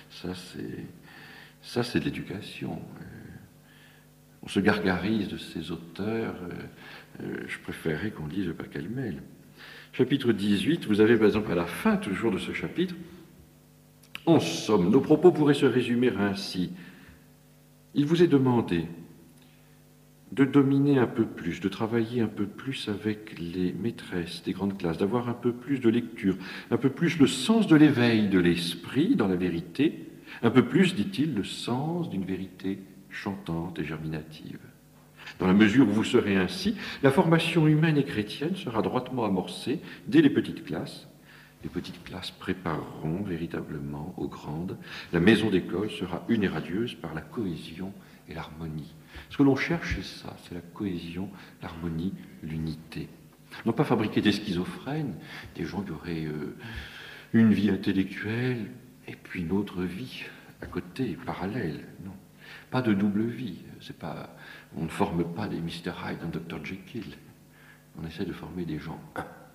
Ça c'est de l'éducation. On se gargarise de ces auteurs, je préférerais qu'on lise le Père Calmel. Chapitre 18, vous avez par exemple à la fin toujours de ce chapitre, en somme, nos propos pourraient se résumer ainsi. Il vous est demandé de dominer un peu plus, de travailler un peu plus avec les maîtresses des grandes classes, d'avoir un peu plus de lecture, un peu plus le sens de l'éveil de l'esprit dans la vérité, un peu plus, dit-il, le sens d'une vérité chantante et germinative. Dans la mesure où vous serez ainsi, la formation humaine et chrétienne sera droitement amorcée dès les petites classes. Les petites classes prépareront véritablement aux grandes. La maison d'école sera une et radieuse par la cohésion et l'harmonie. Ce que l'on cherche, c'est ça, c'est la cohésion, l'harmonie, l'unité. Non pas fabriquer des schizophrènes, des gens qui auraient une vie intellectuelle et puis une autre vie à côté, parallèle. Non, pas de double vie. On ne forme pas des Mr. Hyde et Dr. Jekyll. On essaie de former des gens.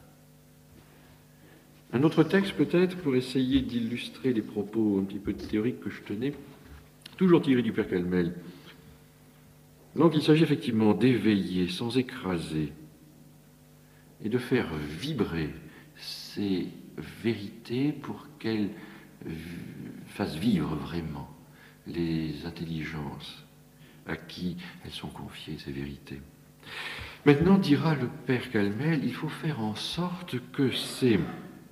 Un autre texte peut-être pour essayer d'illustrer les propos un petit peu théoriques que je tenais, toujours tiré du Père Calmel. Donc il s'agit effectivement d'éveiller sans écraser et de faire vibrer ces vérités pour qu'elles fassent vivre vraiment les intelligences à qui elles sont confiées, ces vérités. Maintenant, dira le Père Calmel, il faut faire en sorte que ces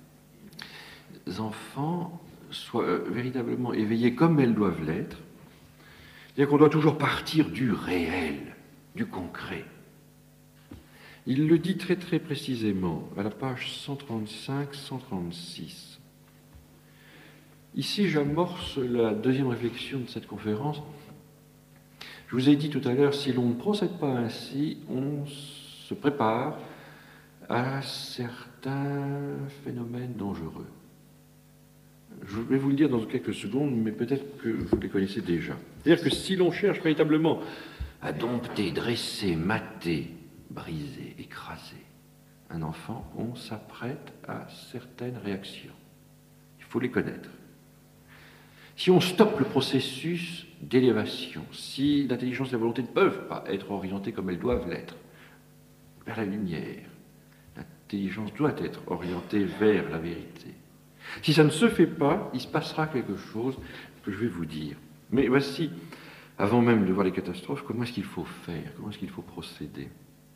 enfants soient véritablement éveillés comme elles doivent l'être. C'est-à-dire qu'on doit toujours partir du réel, du concret. Il le dit très très précisément à la page 135-136. Ici, j'amorce la deuxième réflexion de cette conférence. Je vous ai dit tout à l'heure, si l'on ne procède pas ainsi, on se prépare à certains phénomènes dangereux. Je vais vous le dire dans quelques secondes, mais peut-être que vous les connaissez déjà. C'est-à-dire que si l'on cherche véritablement à dompter, dresser, mater, briser, écraser un enfant, on s'apprête à certaines réactions. Il faut les connaître. Si on stoppe le processus d'élévation, si l'intelligence et la volonté ne peuvent pas être orientées comme elles doivent l'être, vers la lumière, l'intelligence doit être orientée vers la vérité. Si ça ne se fait pas, il se passera quelque chose que je vais vous dire. Mais voici, avant même de voir les catastrophes, comment est-ce qu'il faut faire, comment est-ce qu'il faut procéder.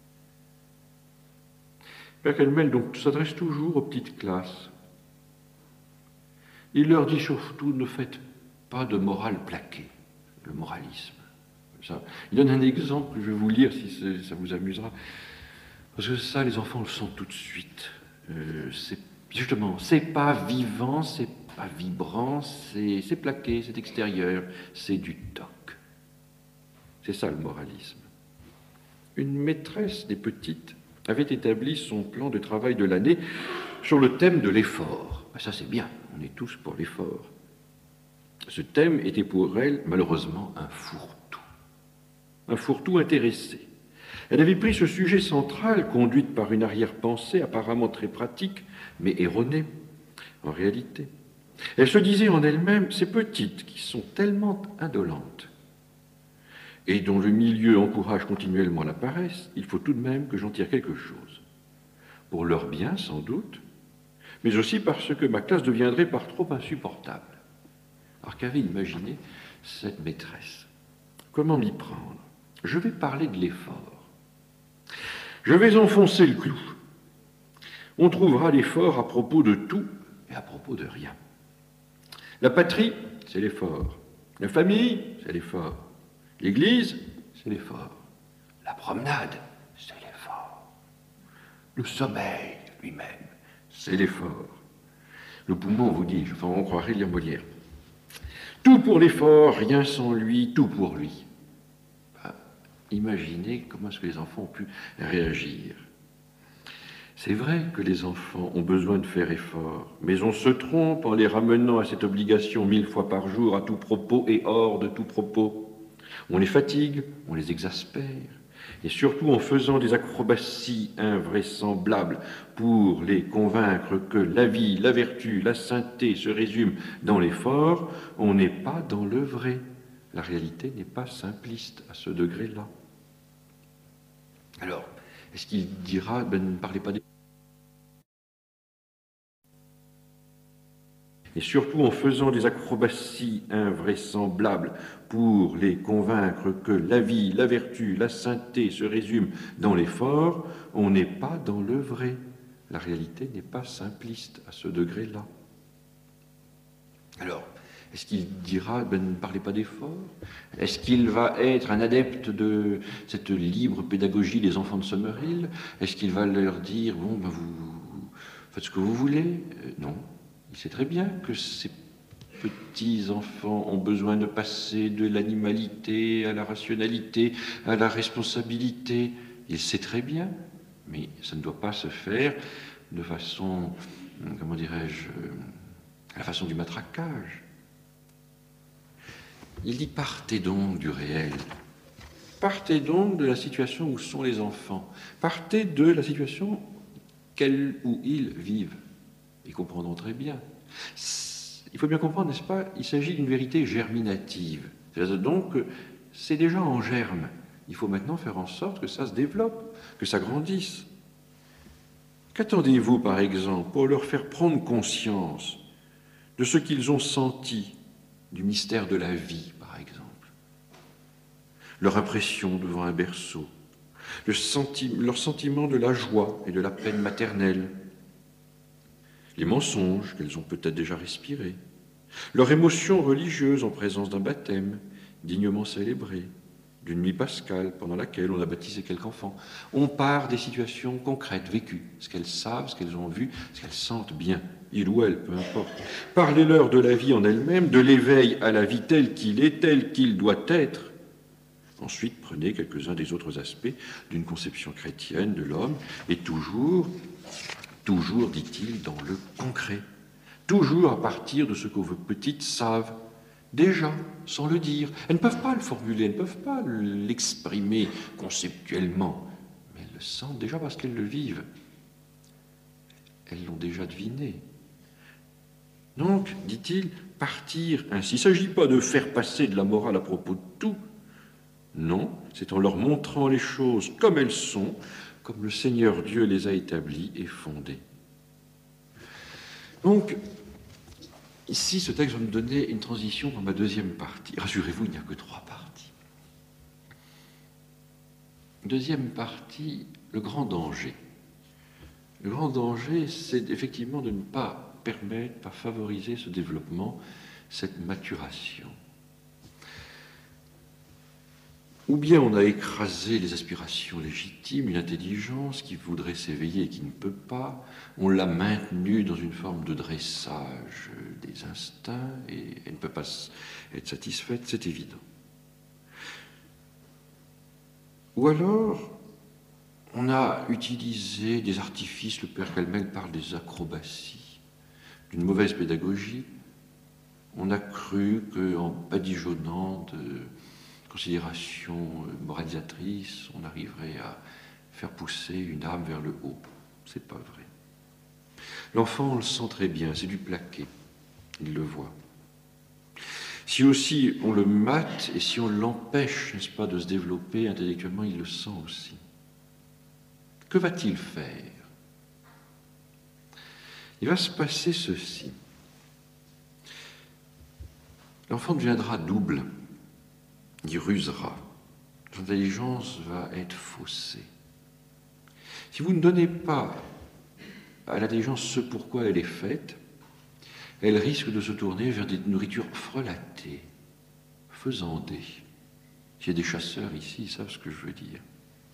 Père Kelmel donc s'adresse toujours aux petites classes. Il leur dit surtout, ne faites pas de morale plaquée, le moralisme. Ça. Il donne un exemple que je vais vous lire si ça vous amusera. Parce que ça, les enfants le sentent tout de suite. Justement, c'est pas vivant, c'est pas vibrant, c'est plaqué, c'est extérieur, c'est du toc. C'est ça le moralisme. Une maîtresse des petites avait établi son plan de travail de l'année sur le thème de l'effort. Ça c'est bien, on est tous pour l'effort. Ce thème était pour elle, malheureusement, un fourre-tout intéressé. Elle avait pris ce sujet central, conduite par une arrière-pensée apparemment très pratique, mais erronée, en réalité. Elle se disait en elle-même, ces petites qui sont tellement indolentes et dont le milieu encourage continuellement la paresse, il faut tout de même que j'en tire quelque chose. Pour leur bien, sans doute, mais aussi parce que ma classe deviendrait par trop insupportable. Alors qu'avait imaginé cette maîtresse? Comment m'y prendre? Je vais parler de l'effort. Je vais enfoncer le clou. On trouvera l'effort à propos de tout et à propos de rien. La patrie, c'est l'effort. La famille, c'est l'effort. L'église, c'est l'effort. La promenade, c'est l'effort. Le sommeil lui-même, c'est l'effort. Le poumon, vous dis, enfin, on croirait lire Molière. Tout pour l'effort, rien sans lui, tout pour lui. Imaginez comment est-ce que les enfants ont pu réagir. C'est vrai que les enfants ont besoin de faire effort, mais on se trompe en les ramenant à cette obligation 1000 fois par jour, à tout propos et hors de tout propos. On les fatigue, on les exaspère, et surtout en faisant des acrobaties invraisemblables pour les convaincre que la vie, la vertu, la sainteté se résument dans l'effort, on n'est pas dans le vrai. La réalité n'est pas simpliste à ce degré-là. Alors, est-ce qu'il dira, ne parlez pas des... Et surtout en faisant des acrobaties invraisemblables pour les convaincre que la vie, la vertu, la sainteté se résument dans l'effort, on n'est pas dans le vrai. La réalité n'est pas simpliste à ce degré-là. Alors, est-ce qu'il dira, ne parlez pas d'effort? Est-ce qu'il va être un adepte de cette libre pédagogie des enfants de Summerhill? Est-ce qu'il va leur dire, bon, vous faites ce que vous voulez? Non. Il sait très bien que ces petits-enfants ont besoin de passer de l'animalité à la rationalité, à la responsabilité. Il sait très bien, mais ça ne doit pas se faire de façon, comment dirais-je, à la façon du matraquage. Il dit, partez donc du réel. Partez donc de la situation où sont les enfants. Partez de la situation qu'elles ou ils vivent. Ils comprendront très bien. Il faut bien comprendre, n'est-ce pas? Il s'agit d'une vérité germinative. Donc, c'est déjà en germe. Il faut maintenant faire en sorte que ça se développe, que ça grandisse. Qu'attendez-vous, par exemple, pour leur faire prendre conscience de ce qu'ils ont senti, du mystère de la vie, par exemple? Leur impression devant un berceau, leur sentiment de la joie et de la peine maternelle, les mensonges qu'elles ont peut-être déjà respirés, leur émotion religieuse en présence d'un baptême dignement célébré, d'une nuit pascale pendant laquelle on a baptisé quelques enfants. On part des situations concrètes, vécues, ce qu'elles savent, ce qu'elles ont vu, ce qu'elles sentent bien, il ou elle, peu importe. Parlez-leur de la vie en elle-même, de l'éveil à la vie tel qu'il est, tel qu'il doit être. Ensuite, prenez quelques-uns des autres aspects d'une conception chrétienne de l'homme, et toujours, dit-il, dans le concret, toujours à partir de ce que vos petites savent, déjà, sans le dire. Elles ne peuvent pas le formuler, elles ne peuvent pas l'exprimer conceptuellement, mais elles le sentent déjà parce qu'elles le vivent. Elles l'ont déjà deviné. Donc, dit-il, partir ainsi. Il ne s'agit pas de faire passer de la morale à propos de tout. Non, c'est en leur montrant les choses comme elles sont, comme le Seigneur Dieu les a établies et fondées. Donc, ici, ce texte va me donner une transition dans ma deuxième partie. Rassurez-vous, il n'y a que 3 parties. Deuxième partie, le grand danger. Le grand danger, c'est effectivement de ne pas permettre, pas favoriser ce développement, cette maturation. Ou bien on a écrasé les aspirations légitimes, une intelligence qui voudrait s'éveiller et qui ne peut pas, on l'a maintenue dans une forme de dressage des instincts et elle ne peut pas être satisfaite, c'est évident. Ou alors, on a utilisé des artifices, le père Calmel parle des acrobaties, d'une mauvaise pédagogie. On a cru qu'en badigeonnant de considérations moralisatrices, on arriverait à faire pousser une âme vers le haut. C'est pas vrai. L'enfant, on le sent très bien, c'est du plaqué, il le voit. Si aussi on le mate et si on l'empêche, n'est-ce pas, de se développer intellectuellement, il le sent aussi. Que va-t-il faire? Il va se passer ceci. L'enfant deviendra double. Il rusera. Son intelligence va être faussée. Si vous ne donnez pas à l'intelligence ce pourquoi elle est faite, elle risque de se tourner vers des nourritures frelatées, faisandées. S'il y a des chasseurs ici, ils savent ce que je veux dire.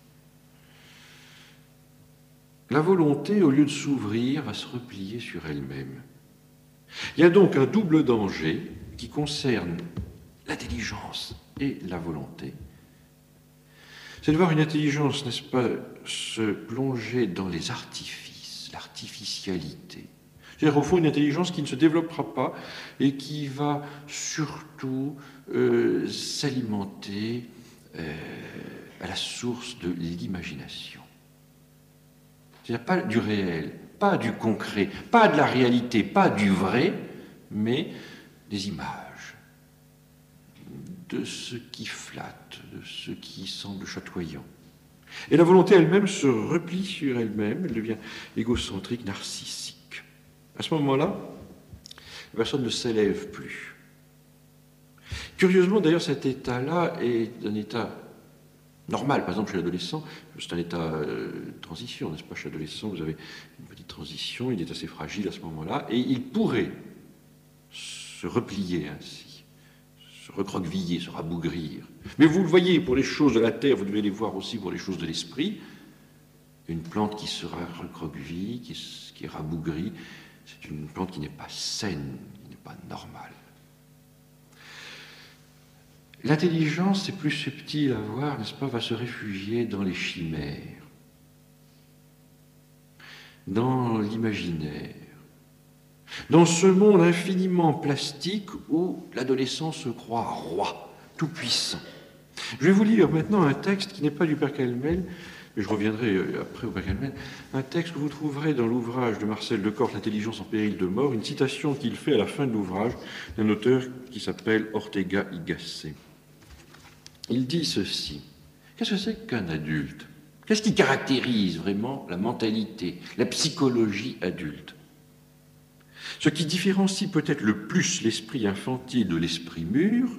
La volonté, au lieu de s'ouvrir, va se replier sur elle-même. Il y a donc un double danger qui concerne l'intelligence et la volonté. C'est de voir une intelligence, n'est-ce pas, se plonger dans les artifices, l'artificialité. C'est-à-dire, au fond, une intelligence qui ne se développera pas et qui va surtout s'alimenter à la source de l'imagination. C'est-à-dire pas du réel, pas du concret, pas de la réalité, pas du vrai, mais des images, de ce qui flatte, de ce qui semble chatoyant. Et la volonté elle-même se replie sur elle-même, elle devient égocentrique, narcissique. À ce moment-là, la personne ne s'élève plus. Curieusement, d'ailleurs, cet état-là est un état normal. Par exemple, chez l'adolescent, c'est un état de transition, n'est-ce pas? Chez l'adolescent, vous avez une petite transition, il est assez fragile à ce moment-là, et il pourrait se replier ainsi, se recroqueviller, se rabougrir. Mais vous le voyez, pour les choses de la terre, vous devez les voir aussi pour les choses de l'esprit. Une plante qui sera recroquevillée, qui est rabougrie, c'est une plante qui n'est pas saine, qui n'est pas normale. L'intelligence, c'est plus subtil à voir, n'est-ce pas, va se réfugier dans les chimères, dans l'imaginaire, dans ce monde infiniment plastique où l'adolescent se croit roi, tout-puissant. Je vais vous lire maintenant un texte qui n'est pas du père Calmel, mais je reviendrai après au père Calmel, un texte que vous trouverez dans l'ouvrage de Marcel Lecorte, L'intelligence en péril de mort, une citation qu'il fait à la fin de l'ouvrage d'un auteur qui s'appelle Ortega y Gasset. Il dit ceci: qu'est-ce que c'est qu'un adulte? Qu'est-ce qui caractérise vraiment la mentalité, la psychologie adulte? Ce qui différencie peut-être le plus l'esprit infantile de l'esprit mûr,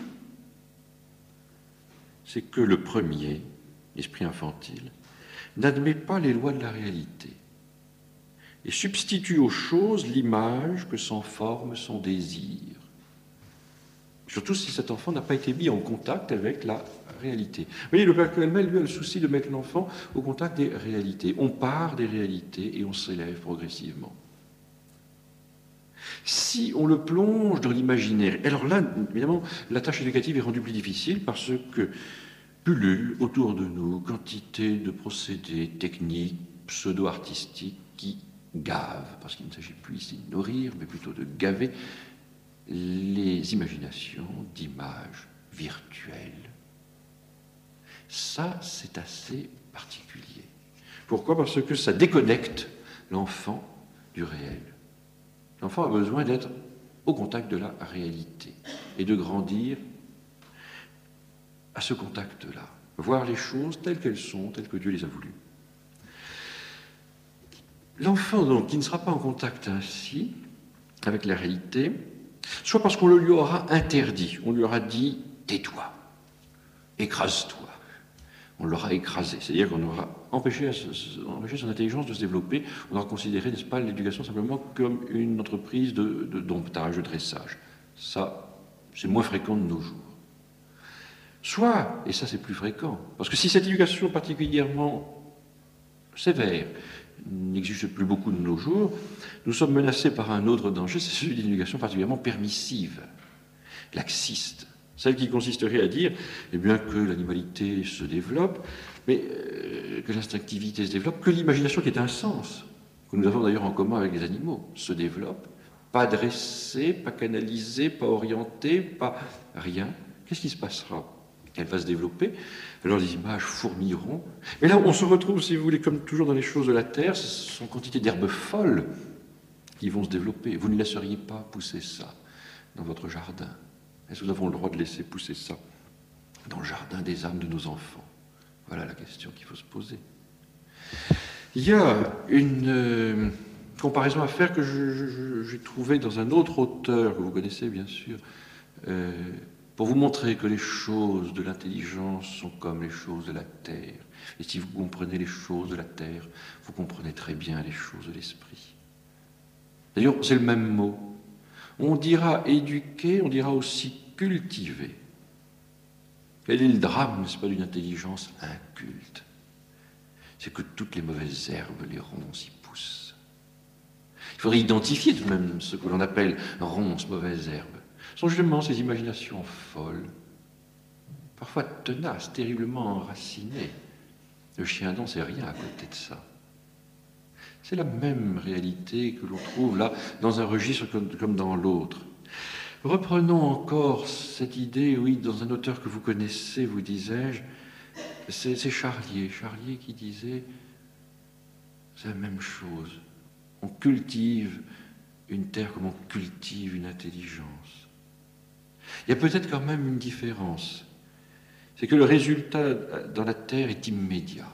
c'est que le premier, l'esprit infantile, n'admet pas les lois de la réalité et substitue aux choses l'image que s'en forme son désir. Surtout si cet enfant n'a pas été mis en contact avec la réalité. Vous voyez, le père Kelmel, lui, a le souci de mettre l'enfant au contact des réalités. On part des réalités et on s'élève progressivement. Si on le plonge dans l'imaginaire, alors là, évidemment, la tâche éducative est rendue plus difficile parce que pullulent autour de nous quantité de procédés techniques, pseudo-artistiques qui gavent, parce qu'il ne s'agit plus ici de nourrir, mais plutôt de gaver les imaginations d'images virtuelles. Ça, c'est assez particulier. Pourquoi? Parce que ça déconnecte l'enfant du réel. L'enfant a besoin d'être au contact de la réalité et de grandir à ce contact-là, voir les choses telles qu'elles sont, telles que Dieu les a voulues. L'enfant, donc, qui ne sera pas en contact ainsi avec la réalité, soit parce qu'on le lui aura interdit, on lui aura dit « tais-toi, écrase-toi », on l'aura écrasé, c'est-à-dire qu'on aura empêché son intelligence de se développer, on aura considéré, n'est-ce pas, l'éducation simplement comme une entreprise de domptage, de dressage. Ça, c'est moins fréquent de nos jours. Soit, et ça c'est plus fréquent, parce que si cette éducation particulièrement sévère n'existe plus beaucoup de nos jours, nous sommes menacés par un autre danger, c'est celui d'une éducation particulièrement permissive, laxiste, celle qui consisterait à dire eh bien, que l'animalité se développe, mais que l'instinctivité se développe, que l'imagination qui est un sens, que nous avons d'ailleurs en commun avec les animaux, se développe, pas dressée, pas canalisée, pas orientée, pas rien. Qu'est-ce qui se passera? Elle va se développer, alors les images fourmilleront. Mais là, on se retrouve, si vous voulez, comme toujours dans les choses de la terre, ce sont quantité d'herbes folles qui vont se développer. Vous ne laisseriez pas pousser ça dans votre jardin. Est-ce que nous avons le droit de laisser pousser ça dans le jardin des âmes de nos enfants? Voilà la question qu'il faut se poser. Il y a une comparaison à faire que j'ai trouvée dans un autre auteur que vous connaissez bien sûr, pour vous montrer que les choses de l'intelligence sont comme les choses de la terre. Et si vous comprenez les choses de la terre, vous comprenez très bien les choses de l'esprit. D'ailleurs, c'est le même mot. On dira éduquer, on dira aussi cultiver. Quel est le drame, n'est-ce pas, d'une intelligence inculte? C'est que toutes les mauvaises herbes, les ronces, y poussent. Il faudrait identifier tout de même ce que l'on appelle ronces, mauvaises herbes. Ce sont justement ces imaginations folles, parfois tenaces, terriblement enracinées. Le chien n'en sait rien à côté de ça. C'est la même réalité que l'on trouve là, dans un registre comme dans l'autre. Reprenons encore cette idée, oui, dans un auteur que vous connaissez, vous disais-je, c'est Charlier qui disait, c'est la même chose. On cultive une terre comme on cultive une intelligence. Il y a peut-être quand même une différence. C'est que le résultat dans la terre est immédiat.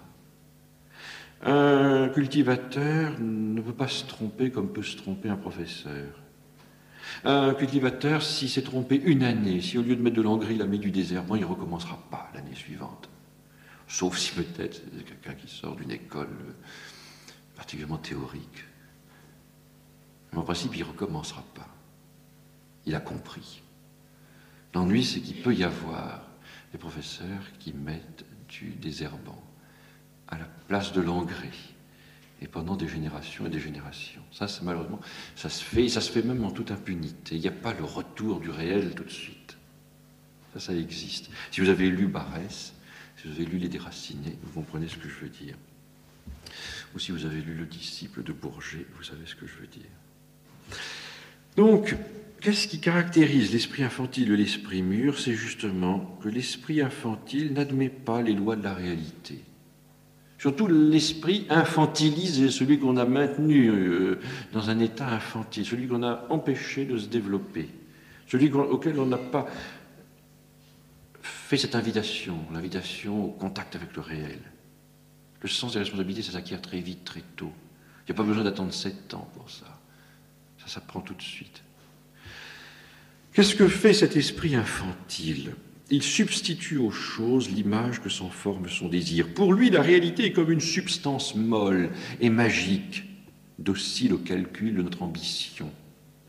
Un cultivateur ne peut pas se tromper comme peut se tromper un professeur. Un cultivateur, s'il s'est trompé une année, si au lieu de mettre de l'engrais, il a mis du désherbant, il ne recommencera pas l'année suivante. Sauf si peut-être c'est quelqu'un qui sort d'une école particulièrement théorique. Mais en principe, il ne recommencera pas. Il a compris. L'ennui, c'est qu'il peut y avoir des professeurs qui mettent du désherbant à la place de l'engrais, et pendant des générations et des générations. Ça, c'est malheureusement, ça se fait, et ça se fait même en toute impunité. Il n'y a pas le retour du réel tout de suite. Ça existe. Si vous avez lu Barès, si vous avez lu Les Déracinés, vous comprenez ce que je veux dire. Ou si vous avez lu Le Disciple de Bourget, vous savez ce que je veux dire. Donc, qu'est-ce qui caractérise l'esprit infantile de l'esprit mûr? C'est justement que l'esprit infantile n'admet pas les lois de la réalité. Surtout, l'esprit infantilisé, celui qu'on a maintenu dans un état infantile, celui qu'on a empêché de se développer, celui auquel on n'a pas fait cette invitation, l'invitation au contact avec le réel. Le sens des responsabilités, ça s'acquiert très vite, très tôt. Il n'y a pas besoin d'attendre 7 ans pour ça. Ça s'apprend tout de suite. Qu'est-ce que fait cet esprit infantile? Il substitue aux choses l'image que s'en forme son désir. Pour lui, la réalité est comme une substance molle et magique, docile au calcul de notre ambition.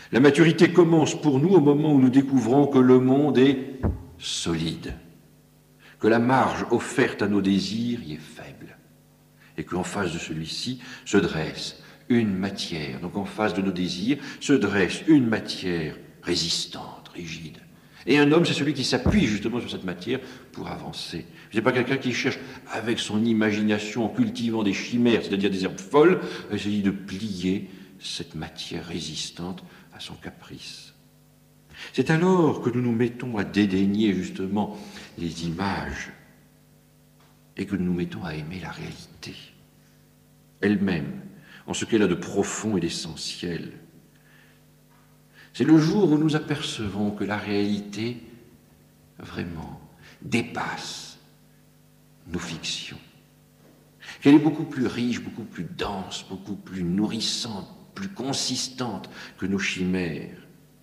La maturité commence pour nous au moment où nous découvrons que le monde est solide, que la marge offerte à nos désirs y est faible, et qu'en face de celui-ci se dresse une matière, donc en face de nos désirs, se dresse une matière résistante, rigide. Et un homme, c'est celui qui s'appuie justement sur cette matière pour avancer. Ce n'est pas quelqu'un qui cherche, avec son imagination, en cultivant des chimères, c'est-à-dire des herbes folles, à essayer de plier cette matière résistante à son caprice. C'est alors que nous nous mettons à dédaigner justement les images et que nous nous mettons à aimer la réalité elle-même, en ce qu'elle a de profond et d'essentiel. C'est le jour où nous apercevons que la réalité, vraiment, dépasse nos fictions, qu'elle est beaucoup plus riche, beaucoup plus dense, beaucoup plus nourrissante, plus consistante que nos chimères,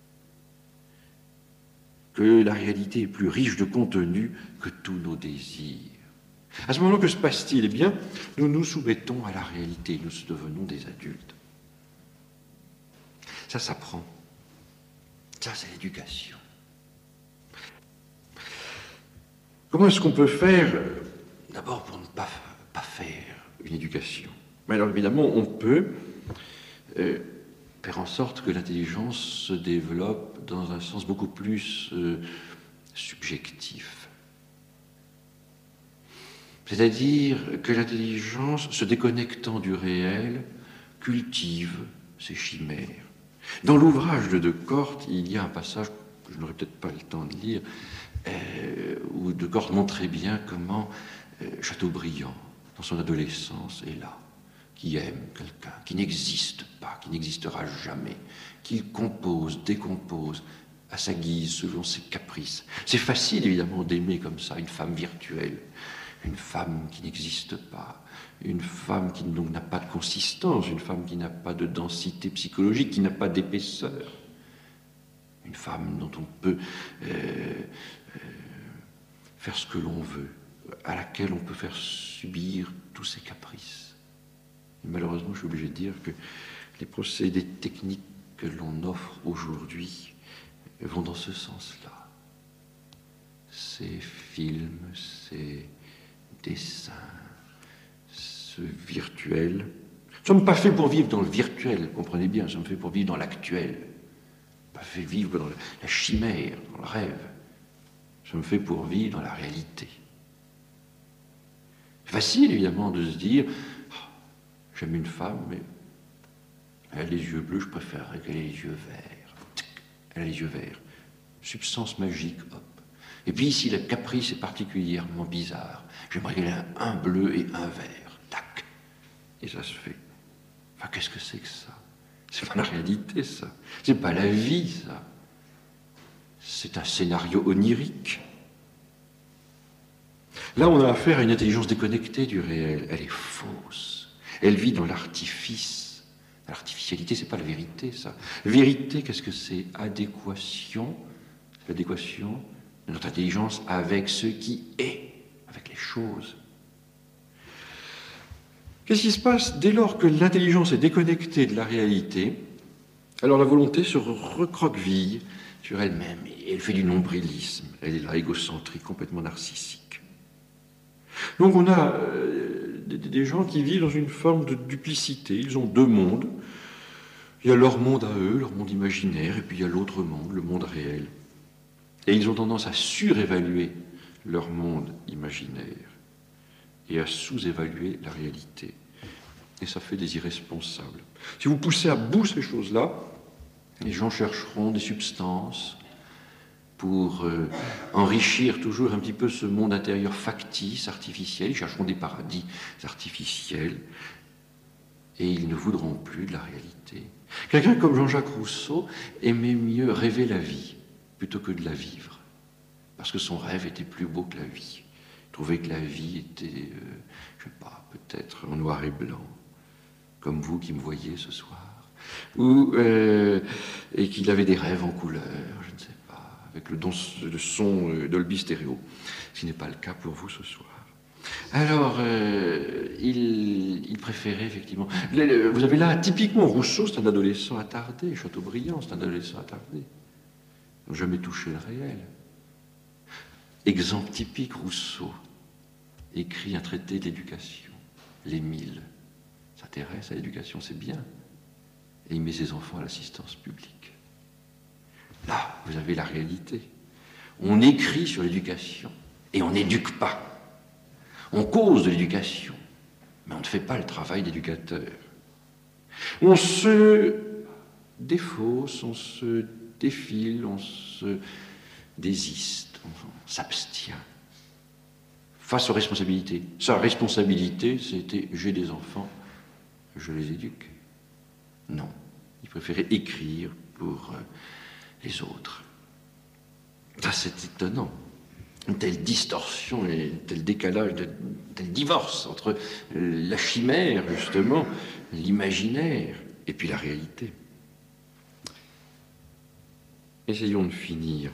que la réalité est plus riche de contenu que tous nos désirs. À ce moment-là, que se passe-t-il? Eh bien, nous nous soumettons à la réalité, nous devenons des adultes. Ça s'apprend. Ça, c'est l'éducation. Comment est-ce qu'on peut faire, d'abord, pour ne pas faire une éducation? Mais alors, évidemment, on peut faire en sorte que l'intelligence se développe dans un sens beaucoup plus subjectif. C'est-à-dire que l'intelligence, se déconnectant du réel, cultive ses chimères. Dans l'ouvrage de Decoorte, il y a un passage que je n'aurai peut-être pas le temps de lire, où Decoorte montre très bien comment Chateaubriand, dans son adolescence, est là, qui aime quelqu'un, qui n'existe pas, qui n'existera jamais, qu'il compose, décompose, à sa guise, selon ses caprices. C'est facile, évidemment, d'aimer comme ça une femme virtuelle, une femme qui n'existe pas, une femme qui donc n'a pas de consistance, une femme qui n'a pas de densité psychologique, qui n'a pas d'épaisseur, une femme dont on peut faire ce que l'on veut, à laquelle on peut faire subir tous ses caprices. Et malheureusement, je suis obligé de dire que les procédés techniques que l'on offre aujourd'hui vont dans ce sens-là. Ces films, ces dessins, ce virtuel. Nous ne sommes pas faits pour vivre dans le virtuel, comprenez bien, nous sommes faits pour vivre dans l'actuel. Pas faits vivre dans la chimère, dans le rêve. Nous sommes faits pour vivre dans la réalité. C'est facile, évidemment, de se dire oh, j'aime une femme, mais elle a les yeux bleus, je préférerais qu'elle ait les yeux verts. Elle a les yeux verts. Substance magique, hop. Et puis ici, le caprice est particulièrement bizarre. J'aimerais qu'elle ait un bleu et un vert. Tac. Et ça se fait. Enfin, qu'est-ce que c'est que ça? C'est pas la réalité, ça. C'est pas la vie, ça. C'est un scénario onirique. Là, on a affaire à une intelligence déconnectée du réel. Elle est fausse. Elle vit dans l'artifice. L'artificialité, c'est pas la vérité, ça. Vérité, qu'est-ce que c'est? Adéquation. L'adéquation de notre intelligence avec ce qui est, avec les choses. Qu'est-ce qui se passe dès lors que l'intelligence est déconnectée de la réalité? Alors la volonté se recroqueville sur elle-même et elle fait du nombrilisme. Elle est là, égocentrique, complètement narcissique. Donc on a des gens qui vivent dans une forme de duplicité. Ils ont deux mondes. Il y a leur monde à eux, leur monde imaginaire, et puis il y a l'autre monde, le monde réel. Et ils ont tendance à surévaluer leur monde imaginaire et à sous-évaluer la réalité. Et ça fait des irresponsables. Si vous poussez à bout ces choses-là, les gens chercheront des substances pour enrichir toujours un petit peu ce monde intérieur factice, artificiel. Ils chercheront des paradis artificiels et ils ne voudront plus de la réalité. Quelqu'un comme Jean-Jacques Rousseau aimait mieux rêver la vie plutôt que de la vivre, parce que son rêve était plus beau que la vie. Il trouvait que la vie était, je sais pas, peut-être en noir et blanc, comme vous qui me voyez ce soir, et qu'il avait des rêves en couleur, je ne sais pas, avec le son Dolby Stéréo, ce qui n'est pas le cas pour vous ce soir. Alors, il préférait effectivement... Vous avez là, typiquement, Rousseau, c'est un adolescent attardé, Chateaubriand, c'est un adolescent attardé. Jamais touché le réel. Exemple typique, Rousseau écrit un traité d'éducation, l'Émile, s'intéresse à l'éducation, c'est bien, et il met ses enfants à l'assistance publique. Là, vous avez la réalité. On écrit sur l'éducation et on n'éduque pas. On cause de l'éducation, mais on ne fait pas le travail d'éducateur. On se défausse, on se défile, on se désiste, on s'abstient face aux responsabilités. Sa responsabilité, c'était « j'ai des enfants, je les éduque ». Non, il préférait écrire pour les autres. Ça, c'est étonnant. Une telle distorsion, et un tel décalage, un tel divorce entre la chimère, justement, l'imaginaire, et puis la réalité. Essayons de finir.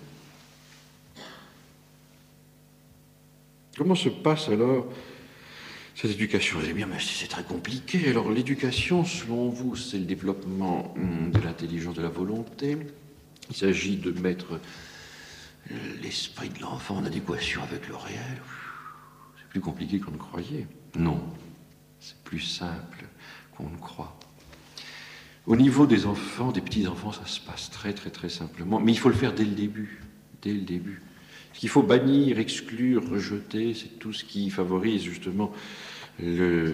Comment se passe alors cette éducation? Vous allez bien, mais c'est très compliqué. Alors l'éducation, selon vous, c'est le développement de l'intelligence, de la volonté. Il s'agit de mettre l'esprit de l'enfant en adéquation avec le réel. C'est plus compliqué qu'on ne croyait. Non, c'est plus simple qu'on ne croit. Au niveau des enfants, des petits-enfants, ça se passe très, très, très simplement. Mais il faut le faire dès le début. Dès le début. Ce qu'il faut bannir, exclure, rejeter, c'est tout ce qui favorise justement le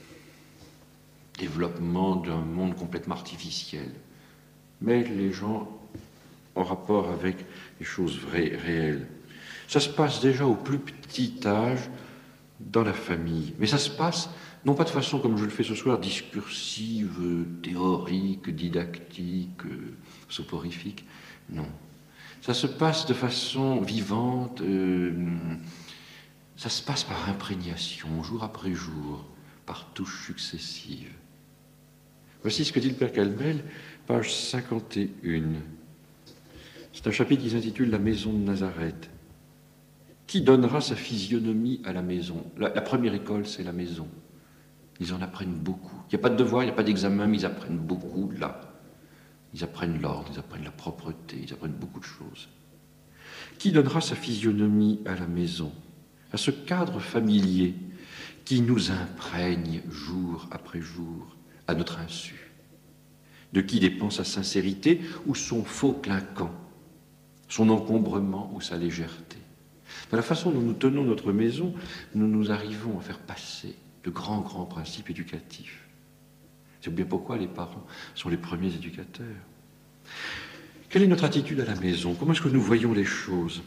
développement d'un monde complètement artificiel. Mettre les gens en rapport avec les choses vraies, réelles. Ça se passe déjà au plus petit âge dans la famille. Mais ça se passe, non pas de façon comme je le fais ce soir, discursive, théorique, didactique, soporifique. Non. Ça se passe de façon vivante, ça se passe par imprégnation, jour après jour, par touches successives. Voici ce que dit le père Calmel, page 51. C'est un chapitre qui s'intitule « La maison de Nazareth ». Qui donnera sa physionomie à la maison? La première école, c'est la maison. Ils en apprennent beaucoup. Il n'y a pas de devoir, il n'y a pas d'examen, mais ils apprennent beaucoup là. Ils apprennent l'ordre, ils apprennent la propreté, ils apprennent beaucoup de choses. Qui donnera sa physionomie à la maison? À ce cadre familier qui nous imprègne jour après jour, à notre insu. De qui dépend sa sincérité ou son faux clinquant, son encombrement ou sa légèreté. Dans la façon dont nous tenons notre maison, nous arrivons à faire passer de grands principes éducatifs. C'est bien pourquoi les parents sont les premiers éducateurs. Quelle est notre attitude à la maison? Comment est-ce que nous voyons les choses?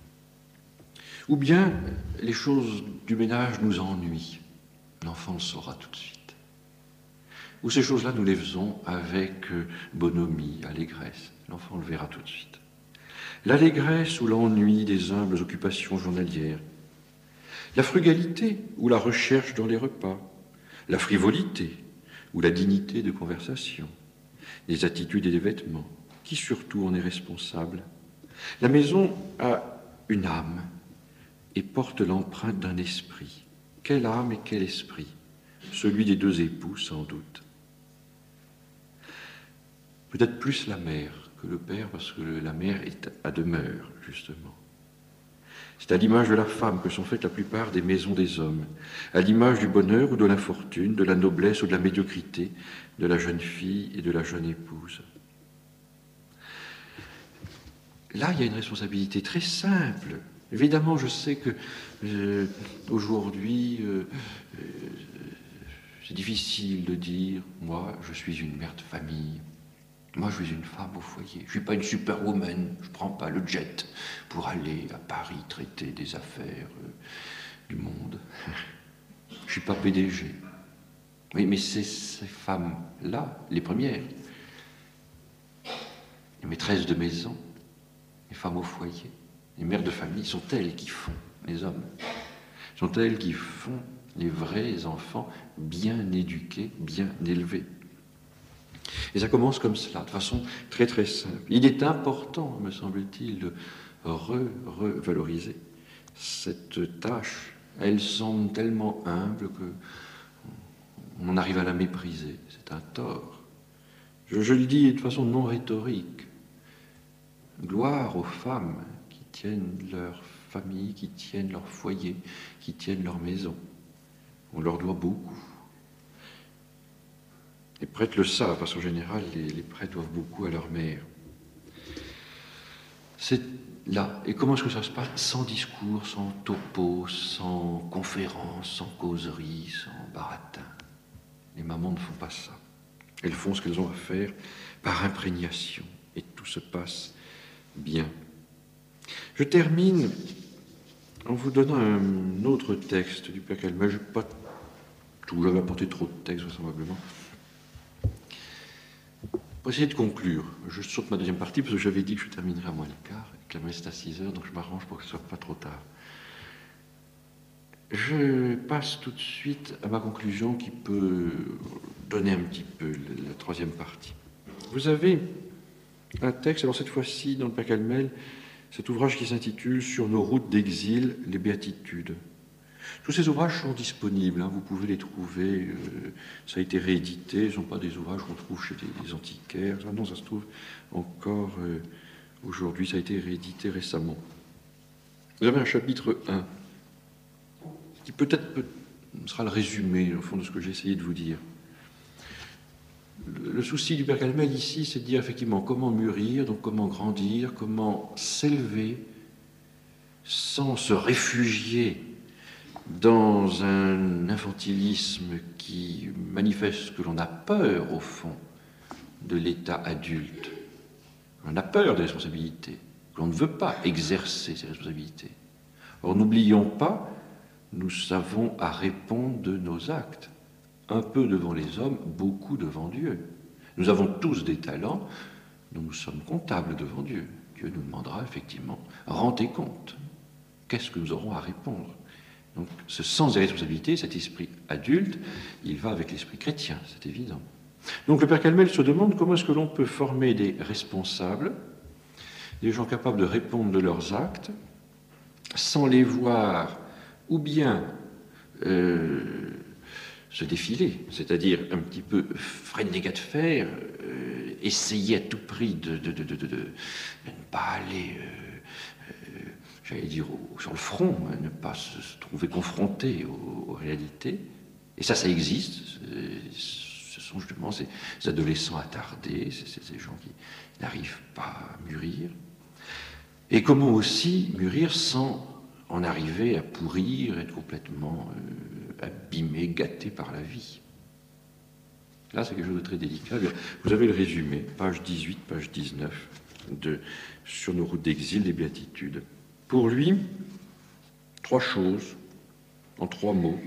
Ou bien les choses du ménage nous ennuient. L'enfant le saura tout de suite. Ou ces choses-là, nous les faisons avec bonhomie, allégresse. L'enfant le verra tout de suite. L'allégresse ou l'ennui des humbles occupations journalières. La frugalité ou la recherche dans les repas. La frivolité ou la dignité de conversation. Les attitudes et les vêtements. Qui surtout en est responsable? La maison a une âme et porte l'empreinte d'un esprit. Quelle âme et quel esprit? Celui des deux époux, sans doute. Peut-être plus la mère que le père, parce que la mère est à demeure, justement. C'est à l'image de la femme que sont faites la plupart des maisons des hommes, à l'image du bonheur ou de l'infortune, de la noblesse ou de la médiocrité, de la jeune fille et de la jeune épouse. Là, il y a une responsabilité très simple. Évidemment, je sais que aujourd'hui, c'est difficile de dire, moi, je suis une mère de famille. Moi, je suis une femme au foyer. Je ne suis pas une superwoman. Je ne prends pas le jet pour aller à Paris traiter des affaires du monde. Je ne suis pas PDG. Oui, mais c'est ces femmes-là, les premières. Les maîtresses de maison, les femmes au foyer, les mères de famille, sont elles qui font les hommes. Sont elles qui font les vrais enfants bien éduqués, bien élevés. Et ça commence comme cela, de façon très très simple. Il est important, me semble-t-il, de revaloriser cette tâche Elle semble tellement humble que on en arrive à la mépriser. C'est un tort. Je le dis de façon non rhétorique. Gloire aux femmes qui tiennent leur famille, qui tiennent leur foyer, qui tiennent leur maison. On leur doit beaucoup. Les prêtres le savent, parce qu'en général, les prêtres doivent beaucoup à leur mère. C'est là. Et comment est-ce que ça se passe? Sans discours, sans topo, sans conférence, sans causerie, sans baratin. Les mamans ne font pas ça. Elles font ce qu'elles ont à faire par imprégnation. Et tout se passe bien. Je termine en vous donnant un autre texte du Père Calmet. Je n'ai pas tout, j'avais apporté trop de textes, vraisemblablement. Pour essayer de conclure, je saute ma deuxième partie parce que j'avais dit que je terminerais à moins le quart, et que la messe est à 6 heures, donc je m'arrange pour que ce ne soit pas trop tard. Je passe tout de suite à ma conclusion qui peut donner un petit peu la troisième partie. Vous avez un texte, alors cette fois-ci dans le Père Calmet, cet ouvrage qui s'intitule « Sur nos routes d'exil, les béatitudes ». Tous ces ouvrages sont disponibles, hein, vous pouvez les trouver, ça a été réédité, ce ne sont pas des ouvrages qu'on trouve chez des antiquaires, non, ça se trouve encore aujourd'hui, ça a été réédité récemment. Vous avez un chapitre 1, qui peut-être sera le résumé, au fond, de ce que j'ai essayé de vous dire. Le souci du Père Calmet ici, c'est de dire effectivement comment mûrir, donc comment grandir, comment s'élever sans se réfugier dans un infantilisme qui manifeste que l'on a peur, au fond, de l'état adulte. On a peur des responsabilités, que l'on ne veut pas exercer ces responsabilités. Or, n'oublions pas, nous savons à répondre de nos actes. Un peu devant les hommes, beaucoup devant Dieu. Nous avons tous des talents, dont nous sommes comptables devant Dieu. Dieu nous demandera effectivement, rendez compte, qu'est-ce que nous aurons à répondre? Donc ce sens des responsabilités, cet esprit adulte, il va avec l'esprit chrétien, c'est évident. Donc le Père Calmet se demande comment est-ce que l'on peut former des responsables, des gens capables de répondre de leurs actes, sans les voir ou bien se défiler, c'est-à-dire un petit peu freiner les gars de fer, essayer à tout prix de ne pas aller, j'allais dire, sur le front, hein, ne pas se trouver confronté aux réalités. Et ça existe. Ce sont justement ces adolescents attardés, ces gens qui n'arrivent pas à mûrir. Et comment aussi mûrir sans en arriver à pourrir, être complètement abîmé, gâté par la vie. Là, c'est quelque chose de très délicat. Vous avez le résumé, page 18, page 19, sur nos routes d'exil, des béatitudes. Pour lui, 3 choses, en 3 mots.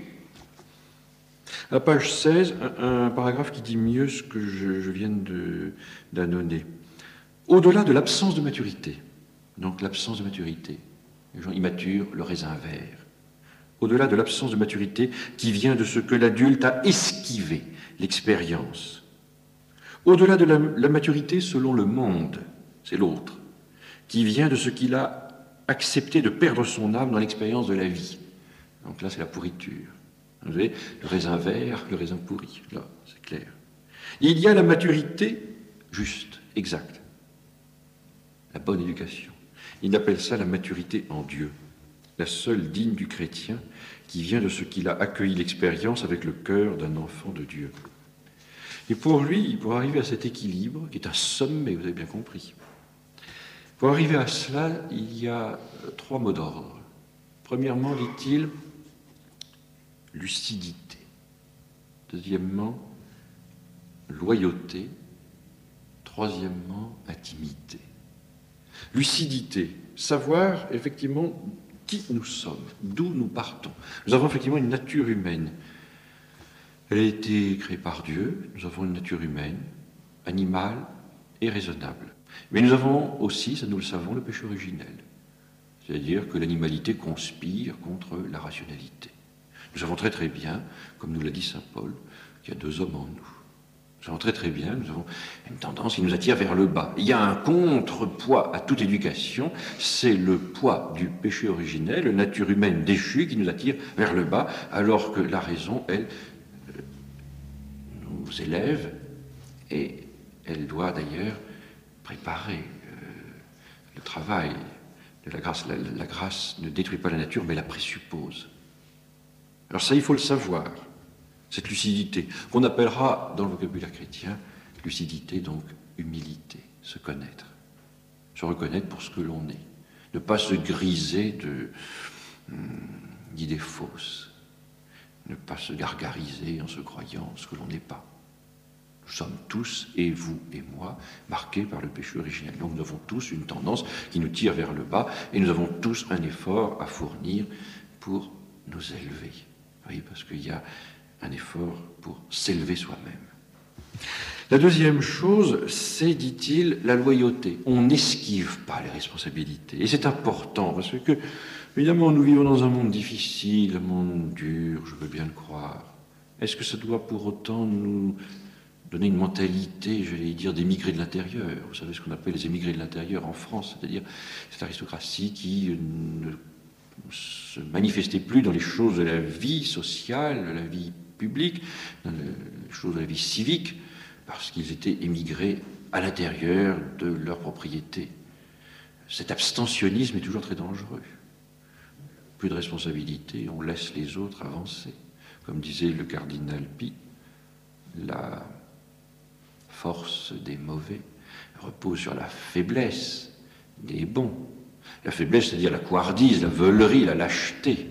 À la page 16, un paragraphe qui dit mieux ce que je viens d'annoncer. Au-delà de l'absence de maturité, donc l'absence de maturité, les gens immatures, le raisin vert. Au-delà de l'absence de maturité qui vient de ce que l'adulte a esquivé, l'expérience. Au-delà de la maturité selon le monde, c'est l'autre, qui vient de ce qu'il a accepté de perdre son âme dans l'expérience de la vie. Donc là, c'est la pourriture. Vous voyez, le raisin vert, le raisin pourri, là, c'est clair. Il y a la maturité juste, exacte, la bonne éducation. Il appelle ça la maturité en Dieu, la seule digne du chrétien qui vient de ce qu'il a accueilli l'expérience avec le cœur d'un enfant de Dieu. Et pour lui, pour arriver à cet équilibre, qui est un sommet, vous avez bien compris, pour arriver à cela, il y a 3 mots d'ordre. Premièrement, dit-il, lucidité. Deuxièmement, loyauté. Troisièmement, intimité. Lucidité, savoir effectivement qui nous sommes, d'où nous partons. Nous avons effectivement une nature humaine. Elle a été créée par Dieu, nous avons une nature humaine, animale et raisonnable. Mais nous avons aussi, ça nous le savons, le péché originel. C'est-à-dire que l'animalité conspire contre la rationalité. Nous savons très très bien, comme nous l'a dit saint Paul, qu'il y a 2 hommes en nous. Nous savons très très bien, nous avons une tendance qui nous attire vers le bas. Il y a un contrepoids à toute éducation, c'est le poids du péché originel, la nature humaine déchue qui nous attire vers le bas, alors que la raison, elle, nous élève, et elle doit d'ailleurs préparer le travail de la grâce. La grâce ne détruit pas la nature, mais la présuppose. Alors ça, il faut le savoir, cette lucidité, qu'on appellera dans le vocabulaire chrétien, lucidité, donc humilité, se connaître, se reconnaître pour ce que l'on est, ne pas se griser d'idées fausses, ne pas se gargariser en se croyant ce que l'on n'est pas. Nous sommes tous, et vous et moi, marqués par le péché originel. Donc nous avons tous une tendance qui nous tire vers le bas, et nous avons tous un effort à fournir pour nous élever. Oui, parce qu'il y a un effort pour s'élever soi-même. La deuxième chose, c'est, dit-il, la loyauté. On n'esquive pas les responsabilités. Et c'est important, parce que, évidemment, nous vivons dans un monde difficile, un monde dur, je veux bien le croire. Est-ce que ça doit pour autant nous donner une mentalité, j'allais dire, d'émigrés de l'intérieur? Vous savez ce qu'on appelle les émigrés de l'intérieur en France, c'est-à-dire cette aristocratie qui ne se manifestait plus dans les choses de la vie sociale, de la vie publique, dans les choses de la vie civique, parce qu'ils étaient émigrés à l'intérieur de leur propriété. Cet abstentionnisme est toujours très dangereux. Plus de responsabilité, on laisse les autres avancer. Comme disait le cardinal Pi, la force des mauvais repose sur la faiblesse des bons. La faiblesse, c'est-à-dire la couardise, la veulerie, la lâcheté,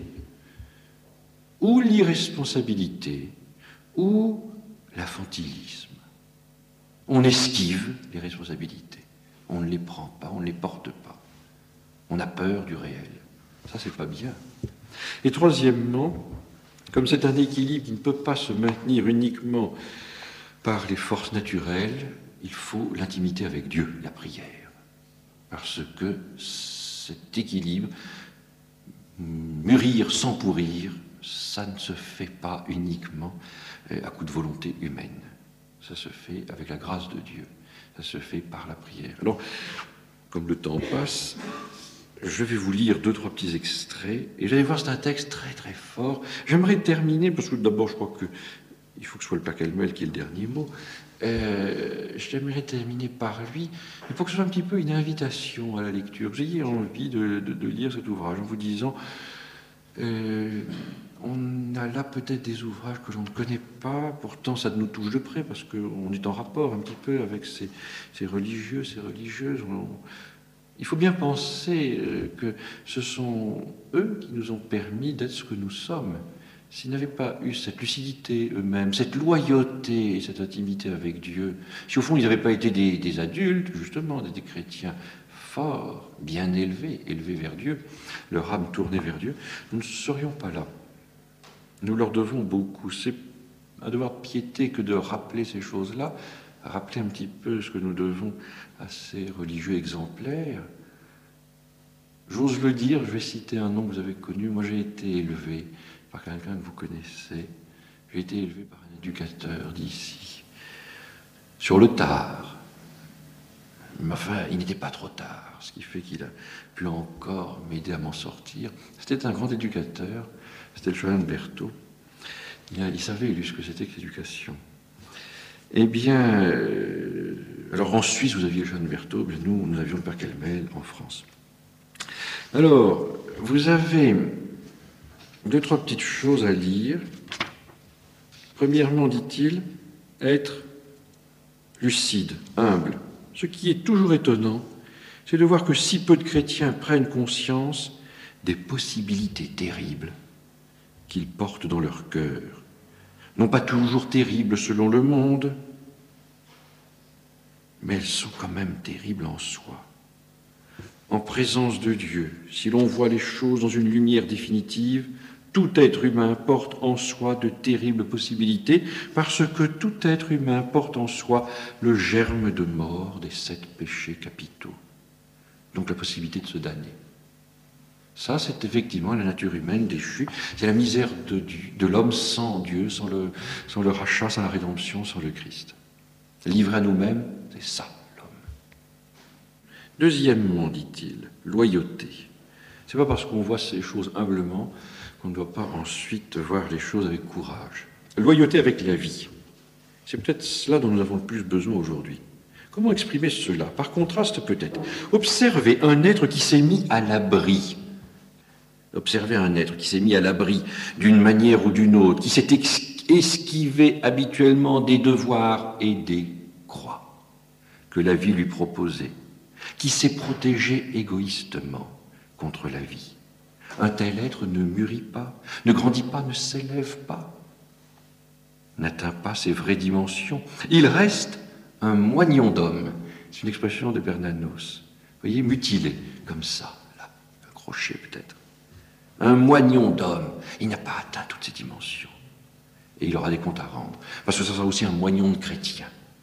ou l'irresponsabilité, ou l'infantilisme. On esquive les responsabilités. On ne les prend pas, on ne les porte pas. On a peur du réel. Ça, c'est pas bien. Et troisièmement, comme c'est un équilibre qui ne peut pas se maintenir uniquement par les forces naturelles, il faut l'intimité avec Dieu, la prière. Parce que cet équilibre, mûrir sans pourrir, ça ne se fait pas uniquement à coup de volonté humaine. Ça se fait avec la grâce de Dieu. Ça se fait par la prière. Alors, comme le temps passe, je vais vous lire 2-3 petits extraits. Et vous allez voir, c'est un texte très très fort. J'aimerais terminer, parce que d'abord, je crois qu'il faut que ce soit le Père Calmel qui ait le dernier mot. J'aimerais terminer par lui, mais pour que ce soit un petit peu une invitation à la lecture. Vous ayez envie de lire cet ouvrage en vous disant on a là peut-être des ouvrages que l'on ne connaît pas, pourtant ça nous touche de près parce qu'on est en rapport un petit peu avec ces religieux, ces religieuses. Il faut bien penser que ce sont eux qui nous ont permis d'être ce que nous sommes. S'ils n'avaient pas eu cette lucidité eux-mêmes, cette loyauté et cette intimité avec Dieu, si au fond ils n'avaient pas été des adultes, justement, des chrétiens forts, bien élevés vers Dieu, leur âme tournée vers Dieu, nous ne serions pas là. Nous leur devons beaucoup. C'est un devoir de piété que de rappeler ces choses-là, rappeler un petit peu ce que nous devons à ces religieux exemplaires. J'ose le dire, je vais citer un nom que vous avez connu. Moi, j'ai été élevé par quelqu'un que vous connaissez. J'ai été élevé par un éducateur d'ici, sur le tard. Mais enfin, il n'était pas trop tard, ce qui fait qu'il a pu encore m'aider à m'en sortir. C'était un grand éducateur, c'était le chanoine Berthaud. Il savait, lui, ce que c'était que l'éducation. Eh bien, alors en Suisse, vous aviez le chanoine Berthaud, mais nous avions le Père Calmel en France. Alors, vous avez 2-3 petites choses à lire. Premièrement, dit-il, être lucide, humble. Ce qui est toujours étonnant, c'est de voir que si peu de chrétiens prennent conscience des possibilités terribles qu'ils portent dans leur cœur. Non pas toujours terribles selon le monde, mais elles sont quand même terribles en soi. En présence de Dieu, si l'on voit les choses dans une lumière définitive, tout être humain porte en soi de terribles possibilités, parce que tout être humain porte en soi le germe de mort des 7 péchés capitaux. Donc la possibilité de se damner. Ça, c'est effectivement la nature humaine déchue, c'est la misère de l'homme sans Dieu, sans le rachat, sans la rédemption, sans le Christ. Livré à nous-mêmes, c'est ça, l'homme. Deuxièmement, dit-il, loyauté. C'est pas parce qu'on voit ces choses humblement qu'on ne doit pas ensuite voir les choses avec courage. Loyauté avec la vie. C'est peut-être cela dont nous avons le plus besoin aujourd'hui. Comment exprimer cela? Par contraste, peut-être. Observez un être qui s'est mis à l'abri. Observez un être qui s'est mis à l'abri d'une manière ou d'une autre, qui s'est esquivé habituellement des devoirs et des croix que la vie lui proposait, qui s'est protégé égoïstement contre la vie. Un tel être ne mûrit pas, ne grandit pas, ne s'élève pas, n'atteint pas ses vraies dimensions. Il reste un moignon d'homme. C'est une expression de Bernanos. Vous voyez, mutilé, comme ça, là, accroché peut-être. Un moignon d'homme. Il n'a pas atteint toutes ses dimensions. Et il aura des comptes à rendre. Parce que ça sera aussi un moignon de chrétien.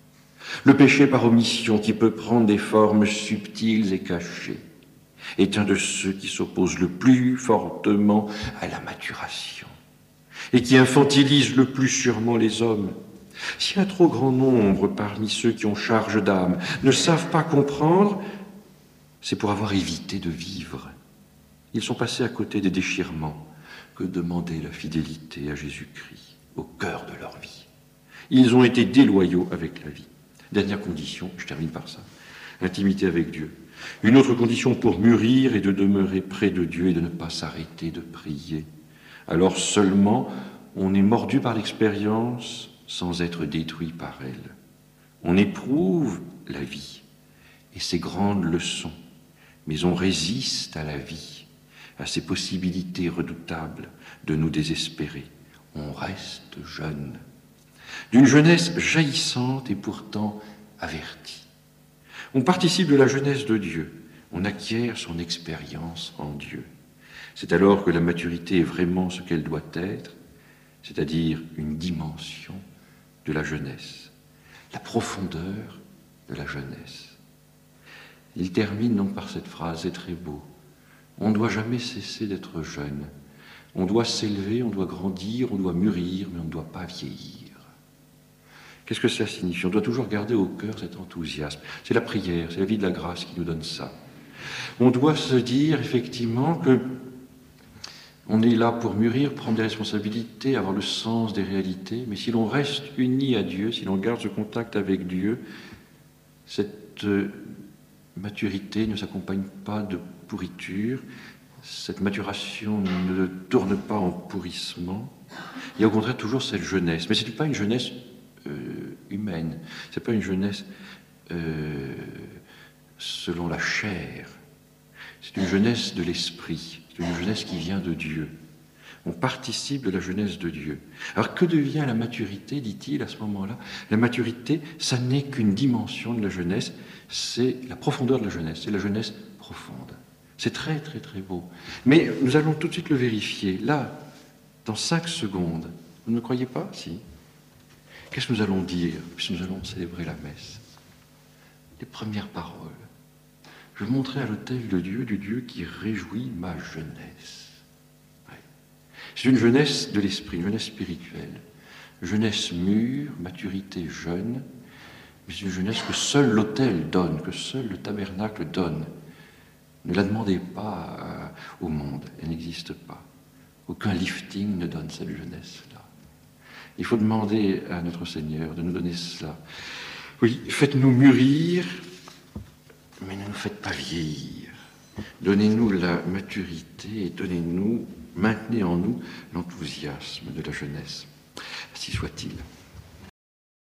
Le péché par omission, qui peut prendre des formes subtiles et cachées, est un de ceux qui s'opposent le plus fortement à la maturation et qui infantilise le plus sûrement les hommes. Si un trop grand nombre parmi ceux qui ont charge d'âme ne savent pas comprendre, c'est pour avoir évité de vivre. Ils sont passés à côté des déchirements que demandait la fidélité à Jésus-Christ au cœur de leur vie. Ils ont été déloyaux avec la vie. Dernière condition, je termine par ça, l'intimité avec Dieu. Une autre condition pour mûrir est de demeurer près de Dieu et de ne pas s'arrêter de prier. Alors seulement, on est mordu par l'expérience sans être détruit par elle. On éprouve la vie et ses grandes leçons, mais on résiste à la vie, à ses possibilités redoutables de nous désespérer. On reste jeune, d'une jeunesse jaillissante et pourtant avertie. On participe de la jeunesse de Dieu, on acquiert son expérience en Dieu. C'est alors que la maturité est vraiment ce qu'elle doit être, c'est-à-dire une dimension de la jeunesse, la profondeur de la jeunesse. Il termine donc par cette phrase, c'est très beau. On ne doit jamais cesser d'être jeune. On doit s'élever, on doit grandir, on doit mûrir, mais on ne doit pas vieillir. Qu'est-ce que ça signifie? On doit toujours garder au cœur cet enthousiasme. C'est la prière, c'est la vie de la grâce qui nous donne ça. On doit se dire effectivement que on est là pour mûrir, prendre des responsabilités, avoir le sens des réalités, mais si l'on reste uni à Dieu, si l'on garde ce contact avec Dieu, cette maturité ne s'accompagne pas de pourriture, cette maturation ne tourne pas en pourrissement. Il y a au contraire toujours cette jeunesse, mais ce n'est pas une jeunesse humaine, ce n'est pas une jeunesse selon la chair, c'est une jeunesse de l'esprit, c'est une jeunesse qui vient de Dieu. On participe de la jeunesse de Dieu. Alors que devient la maturité, dit-il à ce moment-là? La maturité, ça n'est qu'une dimension de la jeunesse, c'est la profondeur de la jeunesse, c'est la jeunesse profonde. C'est très très très beau. Mais nous allons tout de suite le vérifier, là, dans 5 secondes. Vous ne croyez pas? Si. Qu'est-ce que nous allons dire, puisque nous allons célébrer la messe? Les premières paroles. Je montrais à l'autel de Dieu, du Dieu qui réjouit ma jeunesse. Ouais. C'est une jeunesse de l'esprit, une jeunesse spirituelle. Jeunesse mûre, maturité jeune, mais c'est une jeunesse que seul l'autel donne, que seul le tabernacle donne. Ne la demandez pas au monde, elle n'existe pas. Aucun lifting ne donne cette jeunesse-là. Il faut demander à notre Seigneur de nous donner cela. Oui, faites-nous mûrir, mais ne nous faites pas vieillir. Donnez-nous la maturité et donnez-nous, maintenez en nous l'enthousiasme de la jeunesse. Ainsi soit-il.